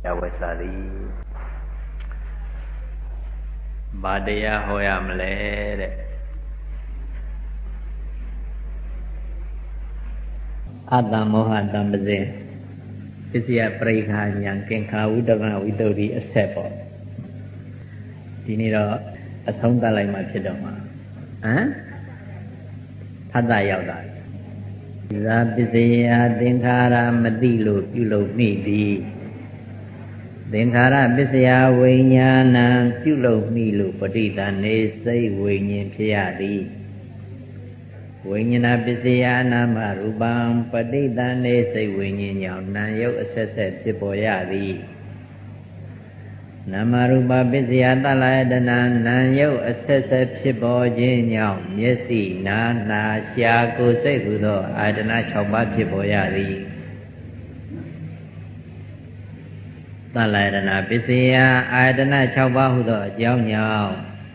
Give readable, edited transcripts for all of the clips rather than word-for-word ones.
Yawasari Badaya Hoyamle Adamoha Dambaze Pisya Prikha Yankinka Udana Vidodi Asepo Diniro Asonda Lima Chidoma Pada Yauda Zapisya Dinkara Madilu Yulo Midi Dinkara Pisya Vinyana Yulo Milu Padita Nesai Vinyin Piyadi Vinyana Pisya Nama Rubam Padita Nesai Vinyin Yauna Yau Asese Tipoyadi Nama Rupa Pisya Talayadana Nanyau Asese Tipojin Yau Myesi Na Syako Sekudo Adana Choba Tipoyadi Talayadana Pisya Adana Choba Hudo Jau Nyau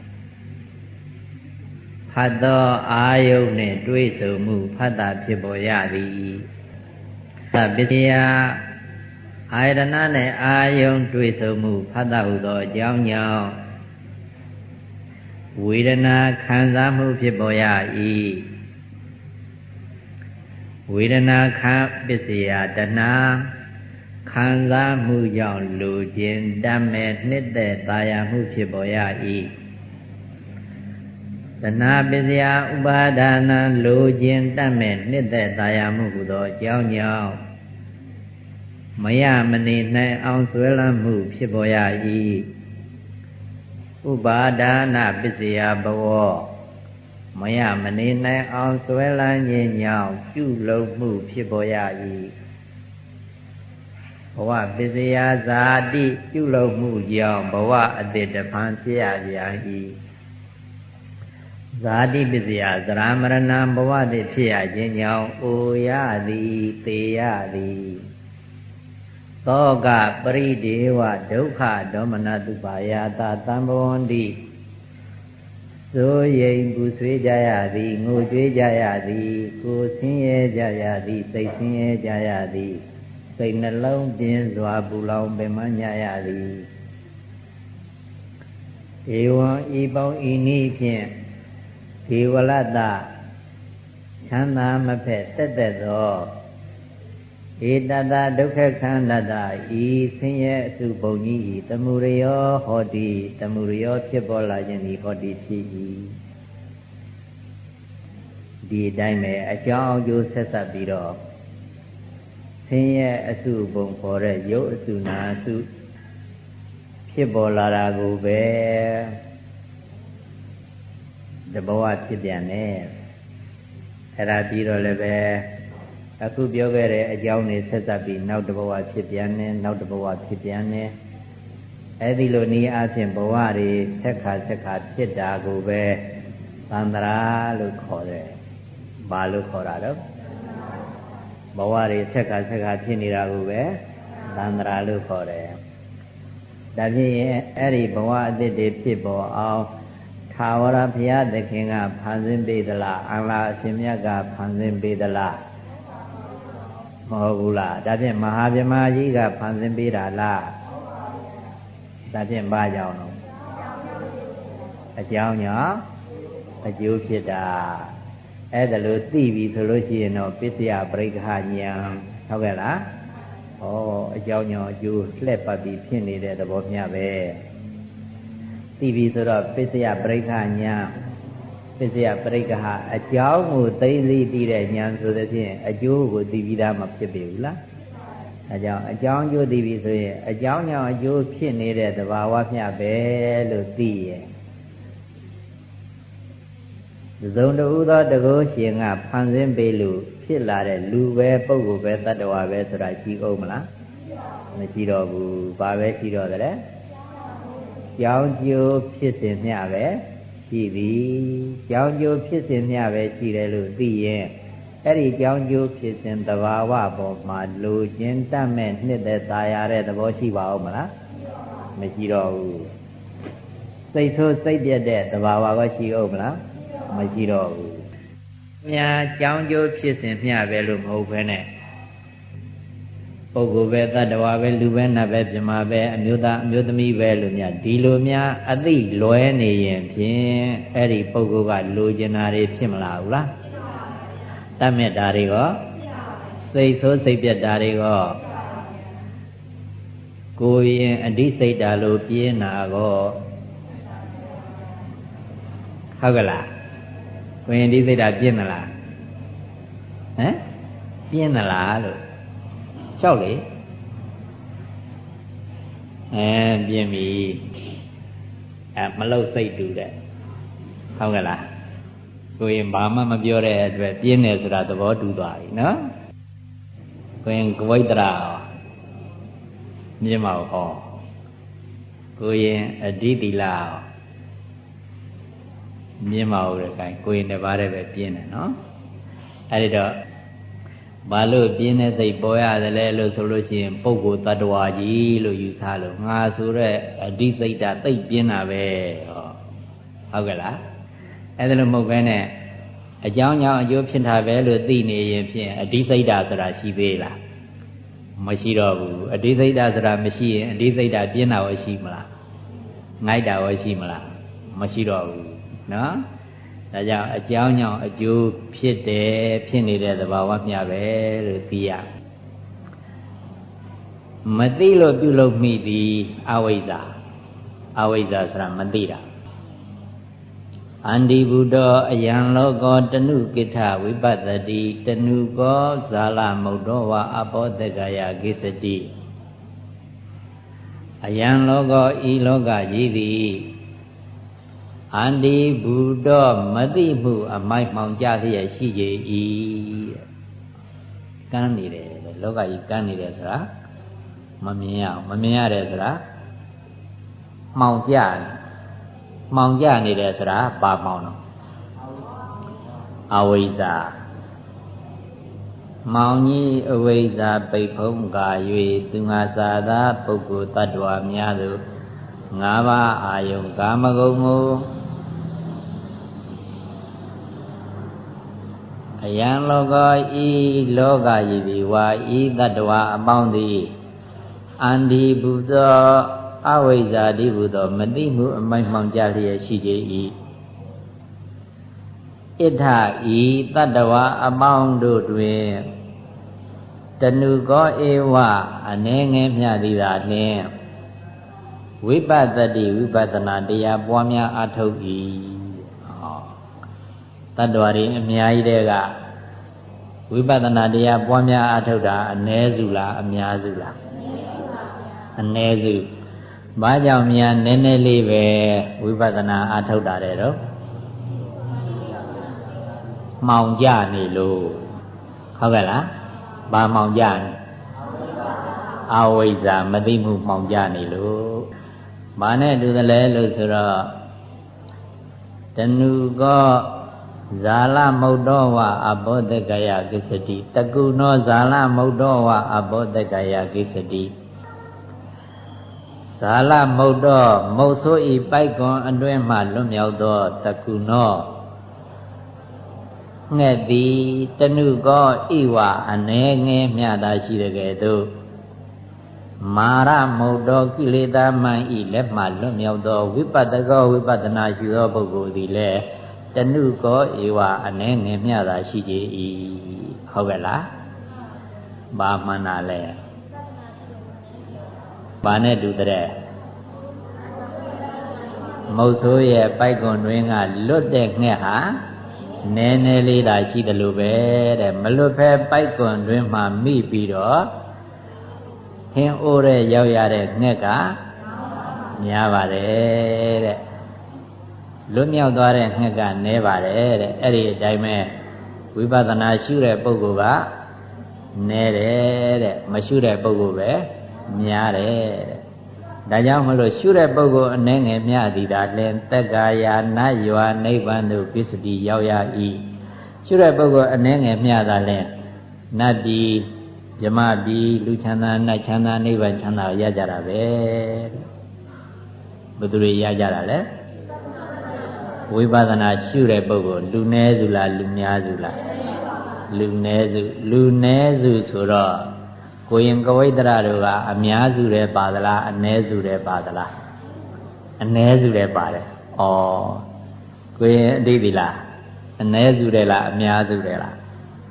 Phado Ayo Ne Dui Sumu Phada Tipoyadi Pisya Ayana ne ayong dui somu phada udo jau nyao Vedana khansa mu phit paw ya I Vedana khan pisya dana khansa mu jaung lo chin tတ်မဲ့နှစ်သက်သာယာမှုဖြစ်ပေါ်ရ၏ဒနာပစ္စယဥပါဒါနံလိုခြင်းတတ်မဲ့နှစ်သက်သာယာမှုဟူသောအကြောင်းကြောင့်မရမနေနိုင်အောင်ဆွဲလန်းမှုဖြစ်ပေါ်ရ၏ဥပါဒါနပစ္စယဘဝမရမနေနိုင်အောင်ဆွဲလန်းခြင်းကြောင့်ပြုလုပ်မှုဖြစ်ပေါ်ရ၏ဘဝပစ္စယဇာတိပြုလုပ်မှုကြောင့်ဘဝအတ္တတဖန်ဖြစ်ရပြန်၏ဇာတိပစ္စယသရမရဏံဘဝတည်းဖြစ်ရခြင်းကြောင့်အိုရသည်သေရသည်သောကပရိဒေဝဒုက္ခဒေါမနတုပါယတာသံဘဝန္တိဆိုရင်ပူဆွေးကြရသည်ငိုကြွေးကြရသည်ကိုယ်ဆင်းရဲကြရသည်စိတ်ဆင်းရဲကြရသည်စိတ်နှလုံးပြင်းစွာပူလောင်ပင်ပန်းကြရသည်ဧဝံဤပေါင်းဤနည်းဖြင့်ဒေဝလတ္တချမ်းသာမဖက်တက်တက်သောဧတတဒုက္ခခန္ဓတဤဆင်းရဲအစုပုံကြီးဤတမှုရယောဟောတိတမှုရယောဖြစ်ပေါ်လာခြင်းဤဟောတိဖြစ်၏ဒီအတိုင်းပဲအကြောင်းအကျိုးဆက်ဆက်ပြီးတော့ဆင်းရဲအစုပုံခေါ်တဲ့ရုပ်အစုနာအစုဖြစ်ပေါ်လာတာကိုပဲတဘဝဖြစ်ပြန်တယ်အဲ့ဒါပြီးတော့လည်းပဲအခုပြောခဲ့တဲ့အကြောင်းတွေဆက်ဆက်ပြီးနောက်တစ်ဘဝဖြစ်ပြန်တယ်နောက်တစ်ဘဝဖြစ်ပြန်တယ်အဲ့ဒီလိုနည်းအားဖြင့်ဘဝတွေဆက်ခါဖြစ်တာကိုပဲသန္တရာလို့ခေါ်တယ်ဘာလို့ခေါ်တာတော့ဘဝတွေဆက်ခါဖြစ်နေတာကိုပဲသန္တရာလို့ခေါ်တယ်ဒါဖြင့်အဲ့ဒီဘဝအသစ်တွေဖြစ်ပေါ်အောင်ထာဝရဘုရားသခင်ကဖန်ဆင်းပေးသလားအလ္လာဟ်အရှင်မြတ်ကဖန်ဆင်းပေးသလားမဟုတ်ဘူးလားဒါဖြင့်မဟာဗြဟ္မာကြီးကဖန်ဆင်းပေးတာလားဒါဖြင့်ဘာကြောင့်လဲအကြောင်းကြောင့်အကျိုးဖြစ်တာအဲ့ဒါလို့သိပြီဆိုလို့ရှိရင်တော့ပစ္စယပရိက္ခဉာဏ်ဟုတ်ကဲ့လားဩအကြောင်းကြောင့်အကျိုးလှည့်ပတ်ပြီးဖြစ်နေတဲ့သဘောမျှပဲသိပြီဆိုတော့ပစ္စယပရိက္ခဉာဏ်ပစ္စယပရိက္ခအကြောင်းကိုသိသိပြီးတဲ့ဉာဏ်ဆိုတဲ့ဖြင့်အကျိုးကိုသိပြီးသားမဖြစ်ပြီဘူးလားအဲကြောင့်အကြောင်းအကျိုးသိပြီဆိုရင်အကြောင်းကြောင့်အကျိုးဖြစ်နေတဲ့သဘာဝမျှပဲလို့သိရဲ့သုံးတူသောတကုရှင်ကဖန်ဆင်းပေးလို့ဖြစ်လာတဲ့လူပဲပုဂ္ဂိုလ်ပဲတ attva ပဲဆိုတာရှိအောင်မလားမရှိတော့ဘူးဘာပဲရှိတော့တယ်ကြောင်းကျိုးဖြစ်စဉ်မျှပဲရှိသည်ကြောင်းကျိုးဖြစ်စဉ်မျှပဲရှိတယ်လို့သိရင်အဲ့ဒီကြောင်းကျိုးဖြစ်စဉ်သဘာဝပေါ်မှာလိုခြင်းတတ်မဲ့နှစ်သက်သာယာတဲ့သဘောရှိပါဦးမလားမရှိတော့ဘူးစိတ်ဆိုးစိတ်ပြတ်တဲ့သဘာဝကရှိဦးမလားမရှိတော့ဘူးများကြောင်းကျိုးဖြစ်စဉ်မျှပဲလို့မဟုတ်ဘဲနဲ့ပုဂ္ဂိုလ်ပဲတတ္တဝါပဲလူပဲနတ်ပဲပြမပဲအမျိုးသားအမျိုးသမီးပဲလို့များဒီလိုများအသိလွဲနေရင်ဖြင့်အဲ့ဒီပုဂ္ဂိုလ်ကလိုချင်တာတွေဖြစ်မလားဘူးလားတတ်မြတ်တာတွေရောစိတ်ဆိုးစိတ်ပြတ်တာတွေရောကိုယ်ရင်အဓိစိတ်တာလို့ပြင်းတာကောဟုတ်ကလားကိုယ်ရင်အဓိစိတ်တာပြင်းသလားဟမ်ပြင်းသလားလို့လျှောက်လေပြင်းပြီမလုတ်စိတ်တူတဲ့ဟုတ်ကလားကိုယ်ရင်ဘာမှမပြောတဲ့အတွက်ပြင်းတယ်ဆိုတာသဘောတူသွားပြီနော်ကိုယ်ရင်ကဝိတ္တရာမြင်ပါဦးဟောကိုယ်ရင်အဓိတိလာမြင်ပါဦးတဲ့ခိုင်ကိုယ်ရင်တစ်ပါးတည်းပဲပြင်းတယ်နော်အဲ့ဒီတော့ဘာလို့ပြင်းတဲ့စိတ်ပေါ်ရတယ်လဲလို့ဆိုလို့ရှိရင်ပုဂ္ဂိုလ်တ attva ကြီးလို့ယူဆလို့ငါဆိုတဲ့အဓိစိတ်ဓာတ်သိပ်ပြင်းတာပဲဟောဟုတ်ကဲ့လားအဲ့ဒါလို့မဟုတ်ဘဲနဲ့အကြောင်းကြောင့်အကျိုးဖြစ်တာပဲလို့သိနေရင်ဖြင့်အဓိစိတ်ဓာတ်ဆိုတာရှိသေးလားမရှိတော့ဘူးအဓိစိတ်ဓာတ်ဆိုတာမရှိရင်အဓိစိတ်ဓာတ်ပြင်းတာရောရှိမလားငိုက်တာရောရှိမလားမရှိတော့ဘူးနော်ဒါကြောင့်အကြောင်းကြောင့်အကျိုးဖြစ်တယ်ဖြစ်နေတဲ့သဘာဝမျှပဲလို့သိရမသိလို့ပြုလုပ်မိသည်အဝိဇ္ဇာဆိုတာမသိတာအန္တိဘုဒ္ဓအယံလောကောတနုကိဋ္ဌဝိပတ္တိတနုကောဇာလမုဒ္ဒောဝအဘောတက္ကယကိစ္စတိအယံလောကောဤလောကကြီးသည်အန္တိဘုဒ္ဓမသိမှုအမိုက်မှောင်ကြလျက်ရှိကြ၏ကန်းနေတယ်လောကကြီးကန်းနေတယ်ဆိုတာမမြင်ရအောင်မမြင်ရတယ်ဆိုတာမှောင်ကြနေတယ်ဆိုတာဘာမှောင်တော့အဝိဇ္ဇာမောင်ကြီးအဝိဇ္ဇာပိတ်ဖုံးကာ၍သူငါစာသာပုဂ္ဂိုလ်တ attva များသို့၅ပါးအာယုံကာမဂုဏ်ကိုအယံလောကဤလောကကြီးသည်ဝါဤတ attva အပေါင်းသည်အန္တိဘုသောအဝိဇ္ဇာတိဘုသောမသိမှုအမိုက်မှောင်ကြလျက်ရှိကြ၏ဣဋ္ဌဤတ attva အပေါင်းတို့တွင်တနုကောဧဝအနေငယ်မြသည်သာလျှင်ဝိပဿတိဝိပဿနာတရားပွားများအားထုတ်၏တ attva တွေအများကြီးတဲ့ကဝိပဿနာတရားပွားများအားထုတ်တာအ ਨੇ စုလားအများစုလားအ ਨੇ စုဘာကြောင့်များနည်းနည်းလေးပဲဝိပဿနာအားထုတ်တာတဲ့တော့မှောင်ကြနေလို့ဟုတ်ကဲ့လားဘာမှောင်ကြနေအဝိဇ္ဇာမသိမှုမှောင်ကြနေလို့ဘာနဲ့တူတယ်လဲလို့ဆိုတော့တဏုကောဇာလမုဒ္ဒောဝအဘောတက္ကယကိစ္စတိတကုနောဇာလမုဒ္ဒောဝအဘောတက္ကယကိစ္စတိဇာလမုဒ္ဒောမုတ်ဆိုးဤပိုက်ကွန်အတွင်းမှလွတ်မြောက်သောတကုနောငှက်သည်တဏုကောဤဝအနေငယ်မြတာရှိတဲ့ကဲ့သို့မာရမုဒ္ဒောကိလေသာမှန်ဤလက်မှလွတ်မြောက်သောဝိပတ္တကောဝိပဿနာရှိသောပုဂ္ဂိုလ်သည်လည်းတဏုကောဧဝအနေငယ်မြတာရှိကြ၏ဟုတ်ကဲ့လားဘာမှန်တာလဲဘာနဲ့တူတဲ့မုတ်ဆိုးရဲ့ပိုက်ကွန်တွင်ကလွတ်တဲ့ငှက်ဟာနည်းနည်းလေးသာရှိတယ်လို့ပဲတဲ့မလွတ်ဖဲပိုက်ကွန်တွင်မှမိပြီးတော့ဟင်းအိုးတဲ့ရောက်ရတဲ့ငှက်ကများပါတယ်တဲ့လွတ်မြောက်သွားတဲ့ငှက်ကနည်းပါတယ်တဲ့အဲ့ဒီအတိုင်းပဲဝိပဿနာရှုတဲ့ပုဂ္ဂိုလ်ကနည်းတယ်တဲ့မရှုတဲ့ပုဂ္ဂိုလ်ပဲများတယ်တဲ့ဒါကြောင့်မလို့ရှုတဲ့ပုဂ္ဂိုလ်အနေငယ်မြသည်သာလင်တက္ကာယာနတ်ရွာနိဗ္ဗာန်သို့ပစ္စတိရောက်ရ၏ရှုတဲ့ပုဂ္ဂိုလ်အနေငယ်မြသာလင်နတ်ပြည်ဇမပြည်လူချမ်းသာနတ်ချမ်းသာနိဗ္ဗာန်ချမ်းသာရကြတာပဲဘယ်သူတွေရကြတာလဲဝိပဿနာရှုတဲ့ပုဂ္ဂိုလ်လူနည်းစုလားလူများစုလားလူနည်းစုဆိုတော့ကိုရင်ကဝိတ္တရတို့ကအများစုတဲ့ပါသလားအနည်းစုတဲ့ပါသလားအနည်းစုတဲ့ပါတယ်ဩကိုရင်အတိတ်ဒီလားအနည်းစုတဲ့လားအများစုတဲ့လား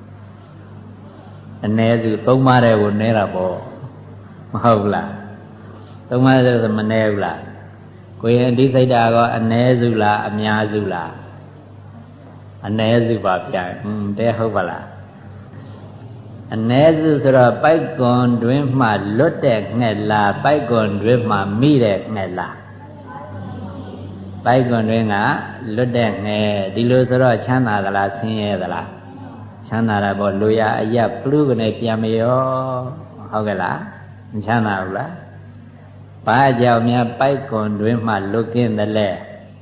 အနည်းစုသုံးပါးတဲ့ကိုနည်းတာပေါ့မဟုတ်လားသုံးပါးတဲ့ဆိုမနည်းဘူးလားကိုရင်အတိစိတ်တာကအနည်းစုလားအများစုလားအနည်းစုပါဗျာတဲဟုတ်ပါလားအ ਨੇ စုဆိုတော့ပိုက်ကွန်တွင်မှလွတ်တဲ့ငှက်လားပိုက်ကွန်တွင်မှမိတဲ့ငှက်လားပိုက်ကွန်တွင်ကလွတ်တဲ့ငှက်ဒီလိုဆိုတော့ချမ်းသာသလားဆင်းရဲသလားချမ်းသာတာပေါ့လူရအရက်ပလူကနေပြန်မရောဟုတ်ကဲ့လားမချမ်းသာဘူးလားဘာကြောင့်များပိုက်ကွန်တွင်မှလွတ်ကင်းတယ်လဲ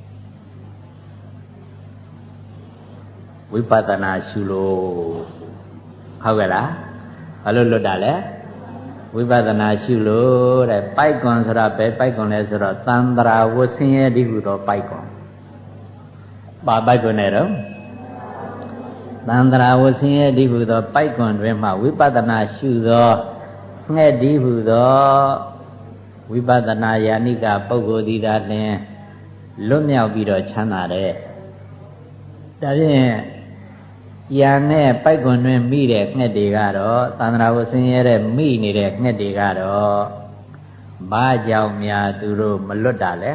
ဝိပဿနာရှုလို့ဟုတ်ကဲ့လားဘာလို့လွတ်တာလဲဝိပဿနာရှုလို့တဲ့ပိုက်ကွန်ဆိုတာပဲပိုက်ကွန်လဲဆိုတော့သံတရာဝဆင်းရဲတိဟုသောပိုက်ကွန်ဘာပိုက်ကွန်နဲ့တော့သံတရာဝဆင်းရဲတိဟုသောပိုက်ကွန်တွင်မှဝိပဿနာရှုသောငှက်တိဟုသောဝိပဿနာယာနိကပုဂ္ဂိုလ်သည်သာလျှင်လွတ်မြောက်ပြီးတော့ချမ်းသာတယ်ဒါဖြင့်ယံနဲ့ပိုက်ကွန်တွင်မိတဲ့ငှက်တွေကတော့သန္တရာဝဆင်းရဲတဲ့မိနေတဲ့ငှက်တွေကတော့ဘာကြောင့်များသူတို့မလွတ်တာလဲ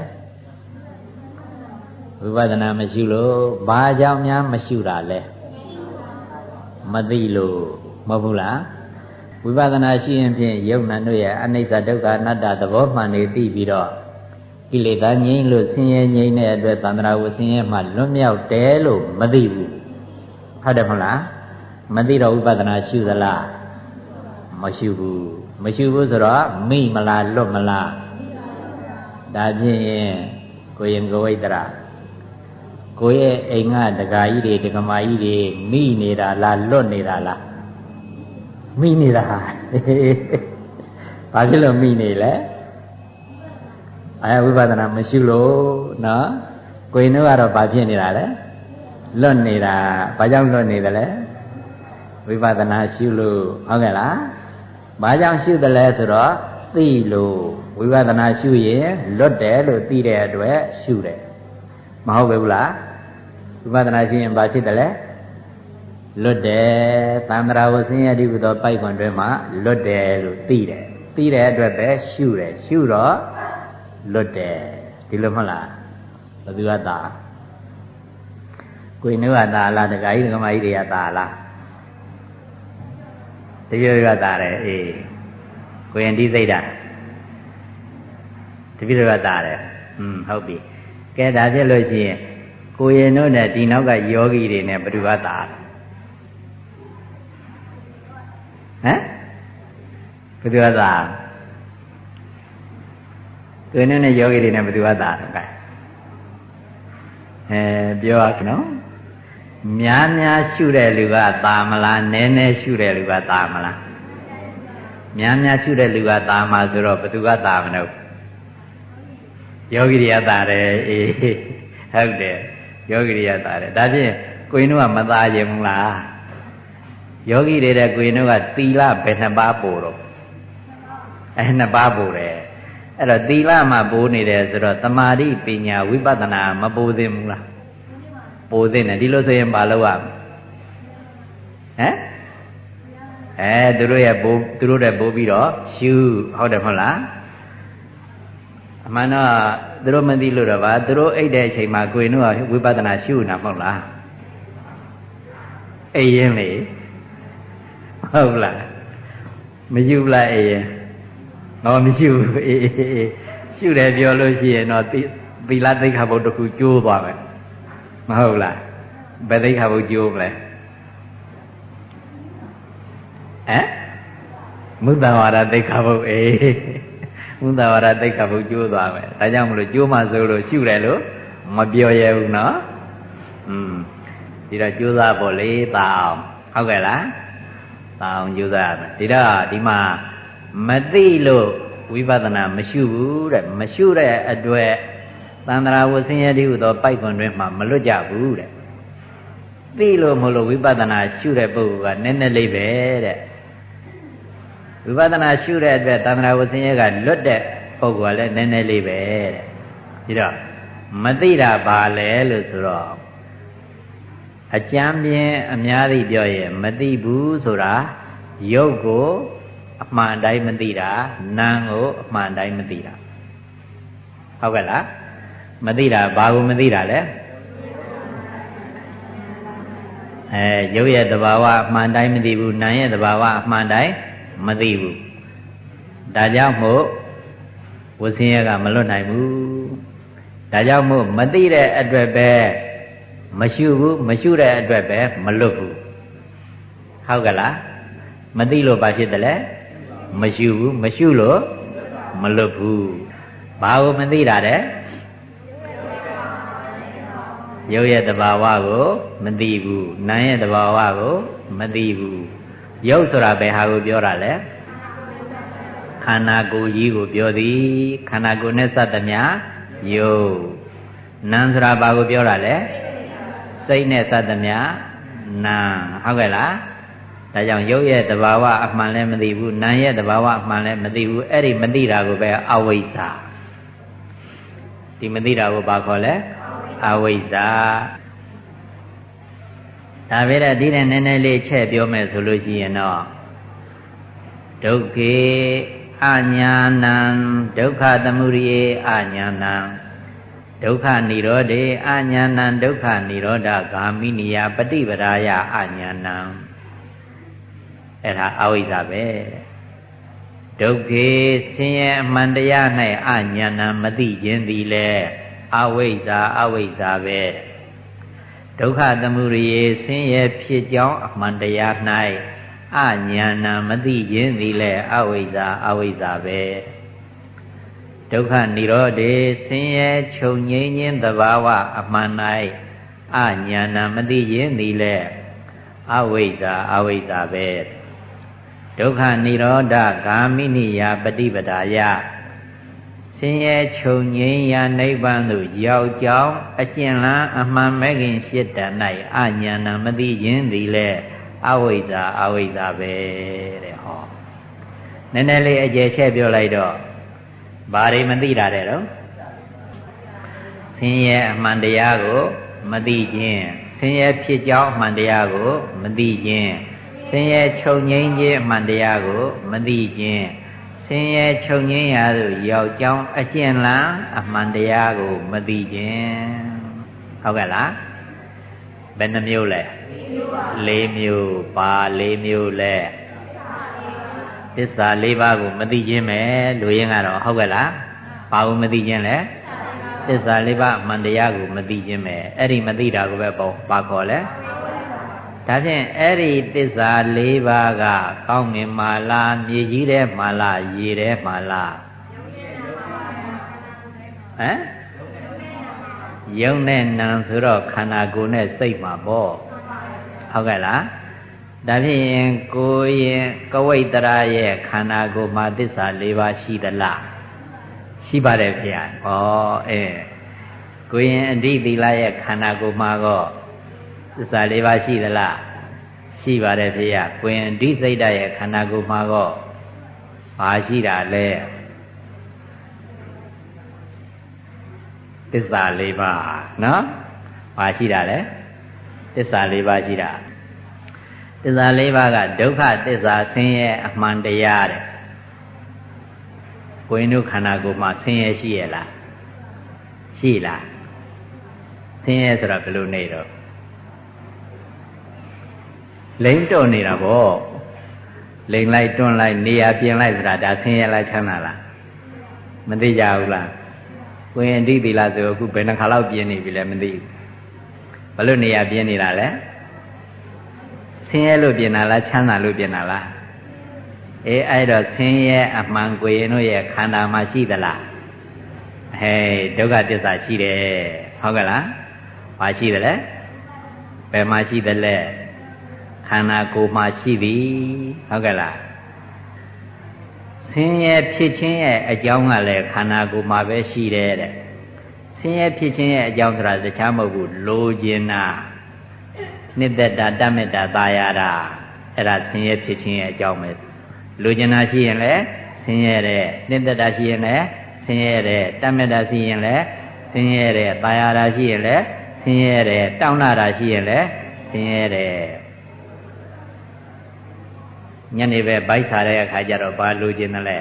ဝိပဿနာမရှိလို့ဘာကြောင့်များမရှုတာလဲမသိလို့မဟုတ်ဘူးလားဝိပဿနာရှိရင်ဖြင့်ယုတ်နံတို့ရဲ့အနိစ္စဒုက္ခအနတ္တသဘောမှန်နေသိပြီးတော့ကိလေသာငြိမ်းလို့ဆင်းရဲငြိမ်းတဲ့အတွက်သန္တရာဝဆင်းရဲမှလွတ်မြောက်တယ်လို့မသိဘူးဟုတ်တယ်မဟုတ်လားမသိတော့ဝိပဿနာရှုသလားမရှုဘူးမရှိဘူးဆိုတော့မိမလားလွတ်မလားဒါဖြင့်ကိုရင်ကဝိတ္တရာကိုရဲ့အိမ်ကဒကာကြီးတွေဒကမာကြီးတွေမိနေတာလားလွတ်နေတာလားမိနေတာဘာဖြစ်လို့မိနေလဲဝိပဿနာမရှိလို့နော်ကိုရင်တို့ကတော့ဘာဖြစ်နေတာလဲလွတ်နေတာဘာကြောင့်လွတ်နေတယ်လဲဝိပဿနာရှုလို့ဟုတ်ကဲ့လားဘာကြောင့်ရှုတယ်လဲဆိုတော့သိလို့ဝိပဿနာရှုရင်လွတ်တယ်လို့သိတဲ့အတွက်ရှုတယ်မဟုတ်ဘူးလားဝိပဿနာရှုရင်ဘာဖြစ်တယ်လဲလွတ်တယ်သံဃာဝဆင်းရဲတိဟုသောပိုက်ကွန်တွင်မှလွတ်တယ်လို့သိတယ်သိတဲ့အတွက်ပဲရှုတယ်ရှုတော့လွတ်တယ်ဒီလိုမဟုတ်လားဘယ်သူကသာကိုယ်နှုတ်ကသာလားတခါကြီးဒကမကြီးတွေကသာလားတပြည့်ကသာတယ်အေးကိုရင်ဒီစိတ်တာတပြည့်ကသာတယ်ဟုတ်ပြီကဲဒါဖြစ်လို့ရှိရင်ကိုရင်တို့နဲ့ဒီနောက်ကယောဂီတွေနဲ့ဘယ်သူကသာဟမ်ဘယ်သူကသာကိုရင်တို့နဲ့ယောဂီတွေနဲ့ဘယ်သူကသာတော့ကဲပြောရနော်များများရှုတဲ့လူကသာမလားနည်းနည်းရှုတဲ့လူကသာမလားများများရှုတဲ့လူကသာမှာဆိုတော့ဘယ်သူကသာမလို့ယောဂီတွေကသာတယ်အေးဟုတ်တယ်ယောဂီတွေကသာတယ်ဒါဖြင့်ကိုရင်တို့ကမသာခြင်းဘူးလားယောဂီတွေတဲ့ကိုရင်တို့ကသီလဘယ်နှပါးပို့တော့နှစ်ပါးပို့တယ်အဲ့တော့သီလမှာပို့နေတယ်ဆိုတော့သမာဓိပညာဝိပဿနာမပို့သင့်ဘူးလားပို့သင့်တယ်ဒီလိုဆိုရင်မလုပ်ရဘူးသူတို့ရဲ့ပို့သူတို့တဲ့ပို့ပြီးတော့ရှုဟုတ်တယ်မဟုတ်လားအမှန်တော့သူတို့မသိလို့တော့ဗာသူတို့အိတ်တဲ့အချိန်မှာကိုယ်တို့ကဝိပဿနာရှုနေတာမဟုတ်လားအိရင်လေဟုတ်လားမရှုလားအိရင်မရှုဘူးအေးရှုတယ်ပြောလို့ရှိရင်တော့သီလသိက္ခာပုဒ်တစ်ခုကျိုးသွားမယ်မဟုတ်လားဘယ်သိက္ခာပုဒ်ကျိုးမလဲမုဒ္ဒဝါဒသိက္ခာပုဒ်မုဒ္ဒဝါဒသိက္ခာပုဒ်ကျိုးသွားမယ်ဒါကြောင့်မလို့ကျိုးမှဆိုလို့ရှုတယ်လို့မပြောရဘူးနော်ဒီတော့ကျိုးစားဖို့လေသာအောင်ဟုတ်ကဲ့လားသာအောင်ကျိုးစားရမယ်ဒီတော့ဒီမှာမသိလို့ဝိပဿနာမရှုဘူးတဲ့မရှုတဲ့အတွက်သန္တရာဝဆင်းရဲတိဟုသောပိုက်ကွန်တွင်မှမလွတ်ကြဘူးတဲ့သိလို့မဟုတ်လို့ဝိပဿနာရှုတဲ့ပုဂ္ဂိုလ်ကနည်းနည်းလေးပဲတဲ့ဝိပဿနာရှုတဲ့အတွက်သန္တာဝဆင်းရဲကလွတ်တဲ့ပုဂ္ဂိုလ်ကလည်းနည်းနည်းလေးပဲတဲ့ဒီတော့မသိတာပါလေလို့ဆိုတော့အကျမ်းပြင်းအများကြီးပြောရင်မသိဘူးဆိုတာရုပ်ကိုအမှန်တိုင်းမသိတာနာမ်ကိုအမှန်တိုင်းမသိတာဟုတ်ကဲ့လားမသိတာဘာကိုမသိတာလဲရုပ်ရဲ့သဘာဝအမှန်တိုင်းမသိဘူးနာမ်ရဲ့သဘာဝအမှန်တိုင်းမသိဘူးဒါကြောင့်မို့ဝဆင်းရဲကမလွတ်နိုင်ဘူးဒါကြောင့်မို့မသိတဲ့အတွက်ပဲမရှုဘူးမရှုတဲ့အတွက်ပဲမလွတ်ဘူးဟုတ်ကဲ့လားမသိလို့ဘာဖြစ်တယ်လဲမရှုဘူးမရှုလို့မလွတ်ဘူးဘာကိုမသိတာတဲ့ရုပ်ရဲ့သဘာဝကိုမသိဘူးနာမ်ရဲ့သဘာဝကိုမသိဘူးရုပ်ဆိုတာဘယ်ဟာကိုပြောတာလဲခန္ဓာကိုယ်ကြီးကိုပြောသည်ခန္ဓာကိုယ်နဲ့စသမျှရုပ်နာမ်ဆိုတာဘာကိုပြောတာလဲစိတ်နဲ့စသမျှနာမ်ဟုတ်ကဲ့လားဒါကြောင့်ရုပ်ရဲ့သဘာဝအမှန်လည်းမသိဘူးနာမ်ရဲ့သဘာဝအမှန်လည်းမသိဘူးအဲ့ဒီမသိတာကိုပဲအဝိဇ္ဇာဒီမသိတာကိုဘာခေါ်လဲအဝိဇ္ဇာဒါပဲတဲ့ဒီတဲ့နည်းနည်းလေးချက်ပြောမယ်ဆိုလို့ရှိရင်တော့ဒုက္ခေအညာဏံဒုက္ခသမုဒိယေအညာဏံဒုက္ခនិရောဓေအညာဏံဒုက္ခនិရောဓဂ ामि နိယပฏิပဒါယအညာဏံအဲ့ဒါအဝိဇ္ဇာပဲဒုက္ခေဆင်းရဲအမှန်တရား၌အညာဏံမသိခြင်းသည်လေအဝိဇ္ဇာအဝိဇ္ဇာပဲဒုက္ခသမုဒိယေဆင်းရဲဖြစ်ကြောင်းအမှန်တရား၌အညာဏမသိခြင်းသည်လည်းအဝိဇ္ဇာအဝိဇ္ဇာပဲဒုက္ခនិရောဓေဆင်းရဲချုပ်ငြိမ်းခြင်းသဘာဝအမှန်၌အညာဏမသိခြင်းသည်လည်းအဝိဇ္ဇာအဝိဇ္ဇာပဲဒုက္ခនិရောဓဂ ामि နိယပฏิပဒါယဆင်းရဲချုပ်ငြိမ်းရာနိဗ္ဗာန်သို့ရောက်ကြောင်းအကျဉ်းလန်းအမှန်မဲ့ခင်ရှိတတ်၌အညာဏမသိခြင်းသည်လည်းအဝိဇ္ဇာအဝိဇ္ဇာပဲတဲ့ဟောနည်းနည်းလေးအကျယ်ချက်ပြောလိုက်တော့ဘာတွေမသိတာတဲ့တော့ဆင်းရဲအမှန်တရားကိုမသိခြင်းဆင်းရဲဖြစ်ကြောင်းအမှန်တရားကိုမသိခြင်းဆင်းရဲချုပ်ငြိမ်းခြင်းအမှန်တရားကိုမသိခြင်းဆင်းရဲချုပ်ငြိမ်းရာသို့ရောက်ကြောင်းအကျဉ်းလန်းအမှန်တရားကိုမသိခြင်းဟုတ်ကဲ့လားဘယ်နှမျိုးလဲ၄မျိုးပါ၄မျိုးလဲသစ္စာ၄ပါးကိုမသိခြင်းပဲလူရင်းကတော့ဟုတ်ကဲ့လားဘာကိုမသိခြင်းလဲသစ္စာ၄ပါးအမှန်တရားကိုမသိခြင်းပဲအဲ့ဒီမသိတာကိုပဲဘာခေါ်လဲဒါဖြင့်အဲ့ဒီသစ္စာ၄ပါးကကောင်းငင်မာလားမြေကြီးထဲမှာလားရေထဲမှာလားဟမ်ယုံနဲ့နံဆိုတော့ခန္ဓာကိုယ်နဲ့စိတ်မှာပေါ့ဟုတ်ကဲ့လားဒါဖြင့်ကိုယ်ရင်ကဝိတ္တရာရဲ့ခန္ဓာကိုယ်မှာသစ္စာ၄ပါးရှိသလားရှိပါတယ်ဖေ။ဩကိုယ်ရင်အဓိသီလရဲ့ခန္ဓာကိုယ်မှာကသစ္စာ၄ပါးရှိသလားရှိပါတယ်ဖေ။ကိုယ်ရင်အဓိစိတ်ဓာတ်ရဲ့ခန္ဓာကိုယ်မှာကဘာရှိတာလဲသစ္စာ၄ပါးနော်ဘာရှိတာလဲသစ္စာ၄ပါးရှိတာသစ္စာ၄ပါးကဒုက္ခသစ္စာဆင်းရဲအမှန်တရားတဲ့ကိုယ်တို့ခန္ဓာကိုယ်မှာဆင်းရဲရှိရဲ့လားရှိလားဆင်းရဲဆိုတာဘယ်လိုနေတော့လိမ့်တော့နေတာပေါ့လိမ့်လိုက်တွန်းလိုက်နေရာပြင်လိုက်ဆိုတာဒါဆင်းရဲလားချမ်းသာလားမသိကြဘူးလားကိုယ်ရင်အဓိသီလဆိုအခုဘယ်နှခါလောက်ပြင်းနေပြီလဲမသိဘူးဘလို့နေရာပြင်းနေတာလဲဆင်းရဲလို့ပြင်တာလားချမ်းသာလို့ပြင်တာလားအဲ့တော့ဆင်းရဲအမှန်ကိုရင်တို့ရဲ့ခန္ဓာမှာရှိသလားဒုက္ခသစ္စာရှိတယ်ဟုတ်ကဲ့လားဘာရှိတယ်လဲဘယ်မှာရှိတယ်လဲခန္ဓာကိုယ်မှာရှိသည်ဟုတ်ကဲ့လားဆင်းရဲဖြစ်ခြင်းရဲ့အကြောင်းကလည်းခန္ဓာကိုယ်မှာပဲရှိတယ်တဲ့ဆင်းရဲဖြစ်ခြင်းရဲ့အကြောင်းဆိုတာတခြားမဟုတ်ဘူးလိုချင်တာနှစ်သက်တာတတ်မေတ္တာသာယာတာအဲ့ဒါဆင်းရဲဖြစ်ခြင်းရဲ့အကြောင်းပဲလူကျင်တာရှိရင်လည်းဆင်းရဲတယ်နှစ်သက်တာရှိရင်လည်းဆင်းရဲတယ်တတ်မြတ်တာရှိရင်လည်းဆင်းရဲတယ်တာယာတာရှိရင်လည်းဆင်းရဲတယ်တောင်းလာတာရှိရင်လည်းဆင်းရဲတယ်ညနေပဲဗိုက်စားတဲ့အခါကျတော့ဘာလူကျင်တယ်လဲ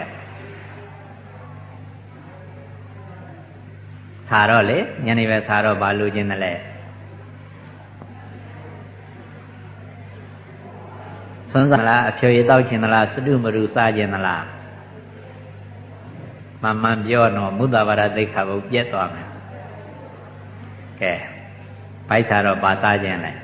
စားတော့လေညနေပဲစားတော့ဘာလူကျင်တယ်လဲဆွမ်းစားလားအဖြေရတောက်ခြင်းသလားစတုမရုစားခြင်းသလားမှန်ပြောတော့မုဒ္ဒဝါဒသိက္ခာပုပြတ်သွားမယ်ကဲဗိုက်စားတော့ဘာစားခြင်းလဲ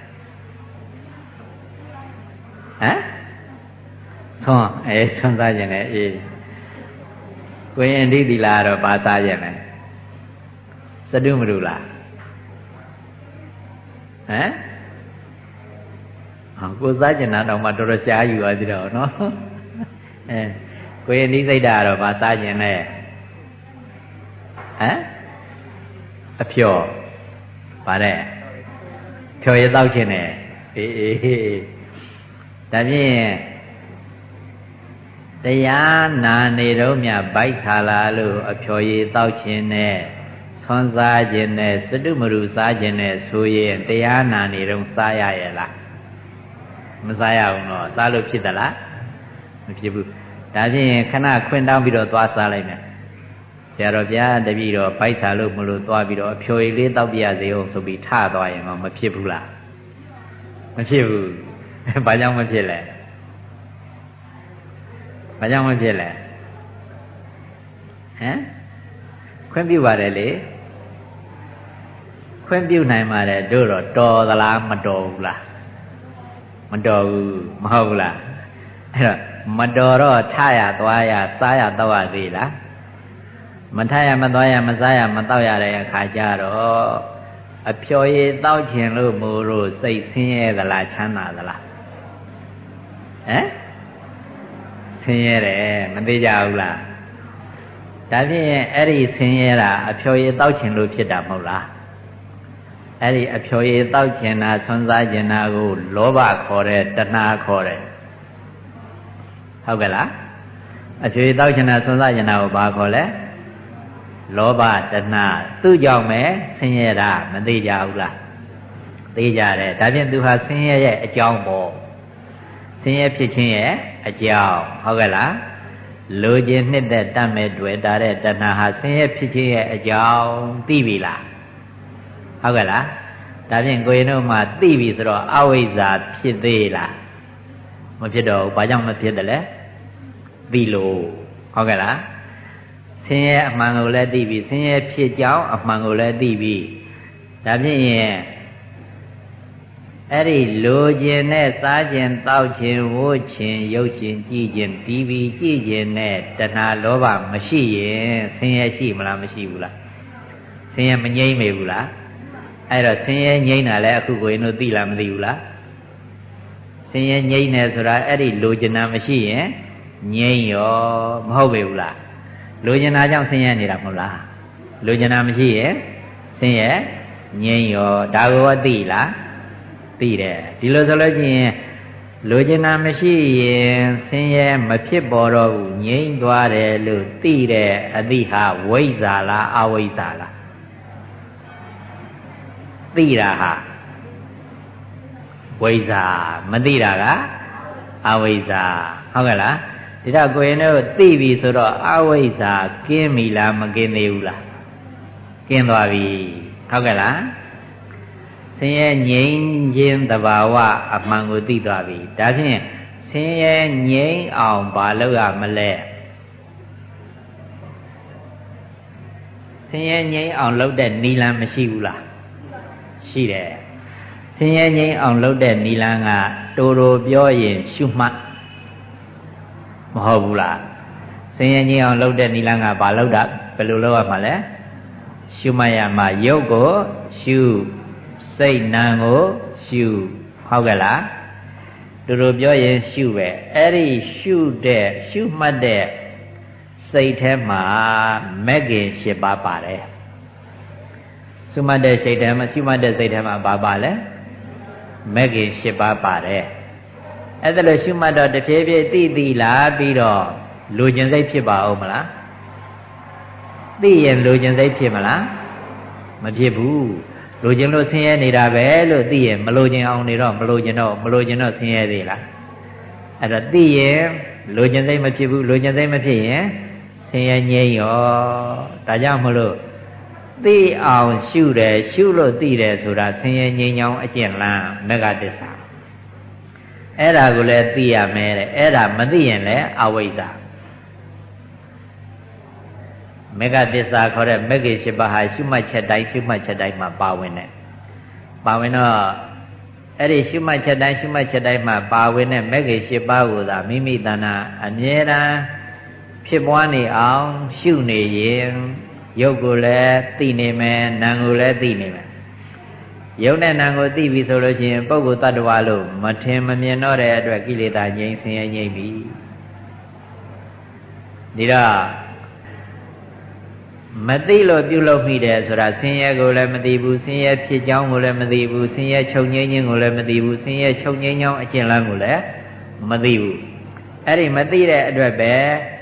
ဟမ်ဆွမ်းစားခြင်းလဲအေးကိုရင်ဒိဋ္ဌိလားတော့ဘာစားခြင်းလဲစတုမရုလားဟမ်ကိုစားကျင်တာတော့မှတော်တော်ရှားယူသွားကြတော့နော်ကိုရင်ဒီစိတ်ဓာတ်ကတော့ဗာစားကျင်လဲအဖြော်ဗါတဲ့ဖြော်ရတောက်ခြင်းနဲ့အေးဒါဖြင့်တရားနာနေတော့မြဗိုက်ခါလာလို့အဖြော်ရတောက်ခြင်းနဲ့ဆွမ်းစားခြင်းနဲ့စတုမရုစားခြင်းနဲ့ဆိုရင်တရားနာနေတော့စားရရဲ့လားမစားရဘူးတော့စားလို့ဖြစ်သလားမဖြစ်ဘူးဒါဖြင့်ခဏခွင့်တောင်းပြီးတော့သွားစားလိုက်မယ်ဆရာတော်ဘုရားတပည့်တော်ဗိုက်စားလို့မလို့သွားပြီးတော့အဖြိုရည်လေးတောက်ပြရစေအောင်ဆိုပြီးထသွားရင်တော့မဖြစ်ဘူးလားမဖြစ်ဘူးဘာကြောင့်မဖြစ်လဲဘာကြောင့်မဖြစ်လဲခွင့်ပြုပါတယ်လေခွင့်ပြုနိုင်ပါတယ်တို့တော့တော်သလားမတော်ဘူးလားမတော်ဘူးမဟုတ်ဘူးလားအဲ့တော့မတော်တော့ထရသွားရစားရတော့ရသေးလားမထရမသွားရမစားရမတော့ရတဲ့အခါကျတော့အဖြော်ရည်တောက်ခြင်းလို့မို့လို့စိတ်ဆင်းရဲသလားချမ်းသာသလားဆင်းရဲတယ်မသိကြဘူးလားဒါဖြင့်အဲ့ဒီဆင်းရဲတာအဖြော်ရည်တောက်ခြင်းလို့ဖြစ်တာမဟုတ်လားအဲ့ဒီအဖြော်ရည်တောက်ခြင်းတာဆွမ်းစားခြင်းတာကိုလောဘခေါ်တယ်တဏှာခေါ်တယ်ဟုတ်ကဲ့လားအဖြော်ရည်တောက်ခြင်းတာဆွမ်းစားခြင်းတာကိုဘာခေါ်လဲလောဘတဏှာသူ့ကြောင့်ပဲဆင်းရဲတာမသိကြဘူးလားသိကြတယ်ဒါဖြင့်သူဟာဆင်းရဲရဲ့အကြောင်းပေါ့ဆင်းရဲဖြစ်ခြင်းရဲ့အကြောင်းဟုတ်ကဲ့လားလိုချင်နှစ်သက်တတ်မဲ့တွေ့တာတဲ့တဏှာဟာဆင်းရဲဖြစ်ခြင်းရဲ့အကြောင်းသိပြီလားဟုတ်ကဲ့လားဒါဖြင့်ကိုရင်တို့မှသိပြီဆိုတော့အဝိဇ္ဇာဖြစ်သေးလားမဖြစ်တော့ဘူးဘာကြောင့်မဖြစ်တယ်လဲသိလို့ဟုတ်ကဲ့လားဆင်းရဲအမှန်ကိုလည်းသိပြီဆင်းရဲဖြစ်ကြောင်းအမှန်ကိုလည်းသိပြီဒါဖြင့်အဲ့ဒီလိုခြင်းနဲ့စားခြင်းတောက်ခြင်းဝိုးခြင်းရုပ်ခြင်းကြည်ခြင်းတီးပြီးကြည်ခြင်းနဲ့တဏှာလောဘမရှိရင်ဆင်းရဲရှိမလားမရှိဘူးလားဆင်းရဲမငြိမ့်မေဘူးလားအဲ့တော့ဆင်းရဲငြိမ့်တာလဲအခုကိုရင်တို့သိလားမသိဘူးလားဆင်းရဲငြိမ့်နေဆိုတာအဲ့ဒီလိုချင်တာမရှိရင်ငြိမ့်ရောမဟုတ်ပေဘူးလားလိုချင်တာကြောင့်ဆင်းရဲနေတာမဟုတ်လားလိုချင်တာမရှိရင်ဆင်းရဲငြိမ့်ရောဒါကိုသိလားသိတယ်ဒီလိုဆိုလို့ချင်းလိုချင်တာမရှိရင်ဆင်းရဲမဖြစ်ပေါ်တော့ဘူးငြိမ့်သွားတယ်လို့သိတဲ့အသိဟာဝိဇ္ဇာလားအဝိဇ္ဇာလားသိတာဟာဝိဇ္ဇာမသိတာကအဝိဇ္ဇာဟုတ်ကဲ့လားဒီတော့ကိုရင်တို့သိပြီဆိုတော့အဝိဇ္ဇာကင်းပြီလားမကင်းသေးဘူးလားကင်းသွားပြီဟုတ်ကဲ့လားဆင်းရဲငြိမ်းခြင်းတဘာဝအမှန်ကိုသိသွားပြီဒါဖြင့်ဆင်းရဲငြိမ်းအောင်ဘာလုပ်ရမလဲဆင်းရဲငြိမ်းအောင်လုပ်တဲ့နီလန်မရှိဘူးလားရှိတယ်ဆင်းရဲငြိမ်းအောင်လုပ်တဲ့နီလန်ကတိုးတိုးပြောရင်ရှုမှတ်မဟုတ်ဘူးလားဆင်းရဲငြိမ်းအောင်လုပ်တဲ့နီလန်ကဘာလုပ်တာဘယ်လိုလုပ်ရမှာလဲရှုမှတ်ရမှာရုပ်ကိုရှုစိတ်နာကိုရှုဟုတ်ကဲ့လားတိုးတိုးပြောရင်ရှုပဲအဲ့ဒီရှုမှတ်တဲ့စိတ်ထဲမှာမဂ္ဂင်၈ပါးပါတယ်ရှုမှတ်တဲ့စိတ်ထဲမှာရှုမှတ်တဲ့စိတ်ထဲမှာဘာပါလဲမဂ္ဂင်၈ပါးပါတယ်အဲ့ဒါလို့ရှုမှတ်တော့တဖြည်းဖြည်းသိလာပြီးတော့လိုချင်စိတ်ဖြစ်ပါဦးမလားသိရင်လိုချင်စိတ်ဖြစ်မလားမဖြစ်ဘူးလိုချင်လို့ဆင်းရဲနေတာပဲလို့သိရင်မလိုချင်အောင်နေတော့မလိုချင်တော့ဆင်းရဲသေးလားအဲ့တော့သိရင်လိုချင်စိတ်မဖြစ်ဘူးလိုချင်စိတ်မဖြစ်ရင်ဆင်းရဲငြိမ်းရောဒါကြောင့်မလို့သိအောင်ရှုတယ်ရှုလို့သိတယ်ဆိုတာဆင်းရဲငြိမ်းချမ်းအကျင့်လန်းမေဃသစ္စာအဲ့ဒါကိုလည်းသိရမယ်တဲ့အဲ့ဒါမသိရင်လည်းအဝိဇ္ဇာမေဃသစ္စာခေါ်တဲ့မဂ္ဂင်၈ပါးဟာရှုမှတ်ချက်တိုင်းမှာပါဝင်တယ်ပါဝင်တော့အဲ့ဒီရှုမှတ်ချက်တိုင်းမှာပါဝင်တဲ့မဂ္ဂင်၈ပါးကိုသာမိမိတဏ္ဍာအမြဲတမ်းဖြစ်ပွားနေအောင်ရှုနေရင်ရုပ်ကိုလည်းသိနေမယ်နာမ်ကိုလည်းသိနေမယ်ရုပ်နဲ့နာမ်ကိုသိပြီဆိုလို့ရှိရင်ပုဂ္ဂိုလ်တ attva လို့မထင်မမြင်တော့တဲ့အတွက်ကိလေသာငြိမ်းဆင်းရဲငြိမ်းပြီဒီတော့မသိလို့ပြုလုပ်မိတယ်ဆိုတာဆင်းရဲကိုလည်းမသိဘူးဆင်းရဲဖြစ်ကြောင်းကိုလည်းမသိဘူးဆင်းရဲချုပ်ငြိမ်းခြင်းကိုလည်းမသိဘူးဆင်းရဲချုပ်ငြိမ်းကြောင်းအကျင့်လမ်းကိုလည်းမသိဘူးအဲ့ဒီမသိတဲ့အတွက်ပဲ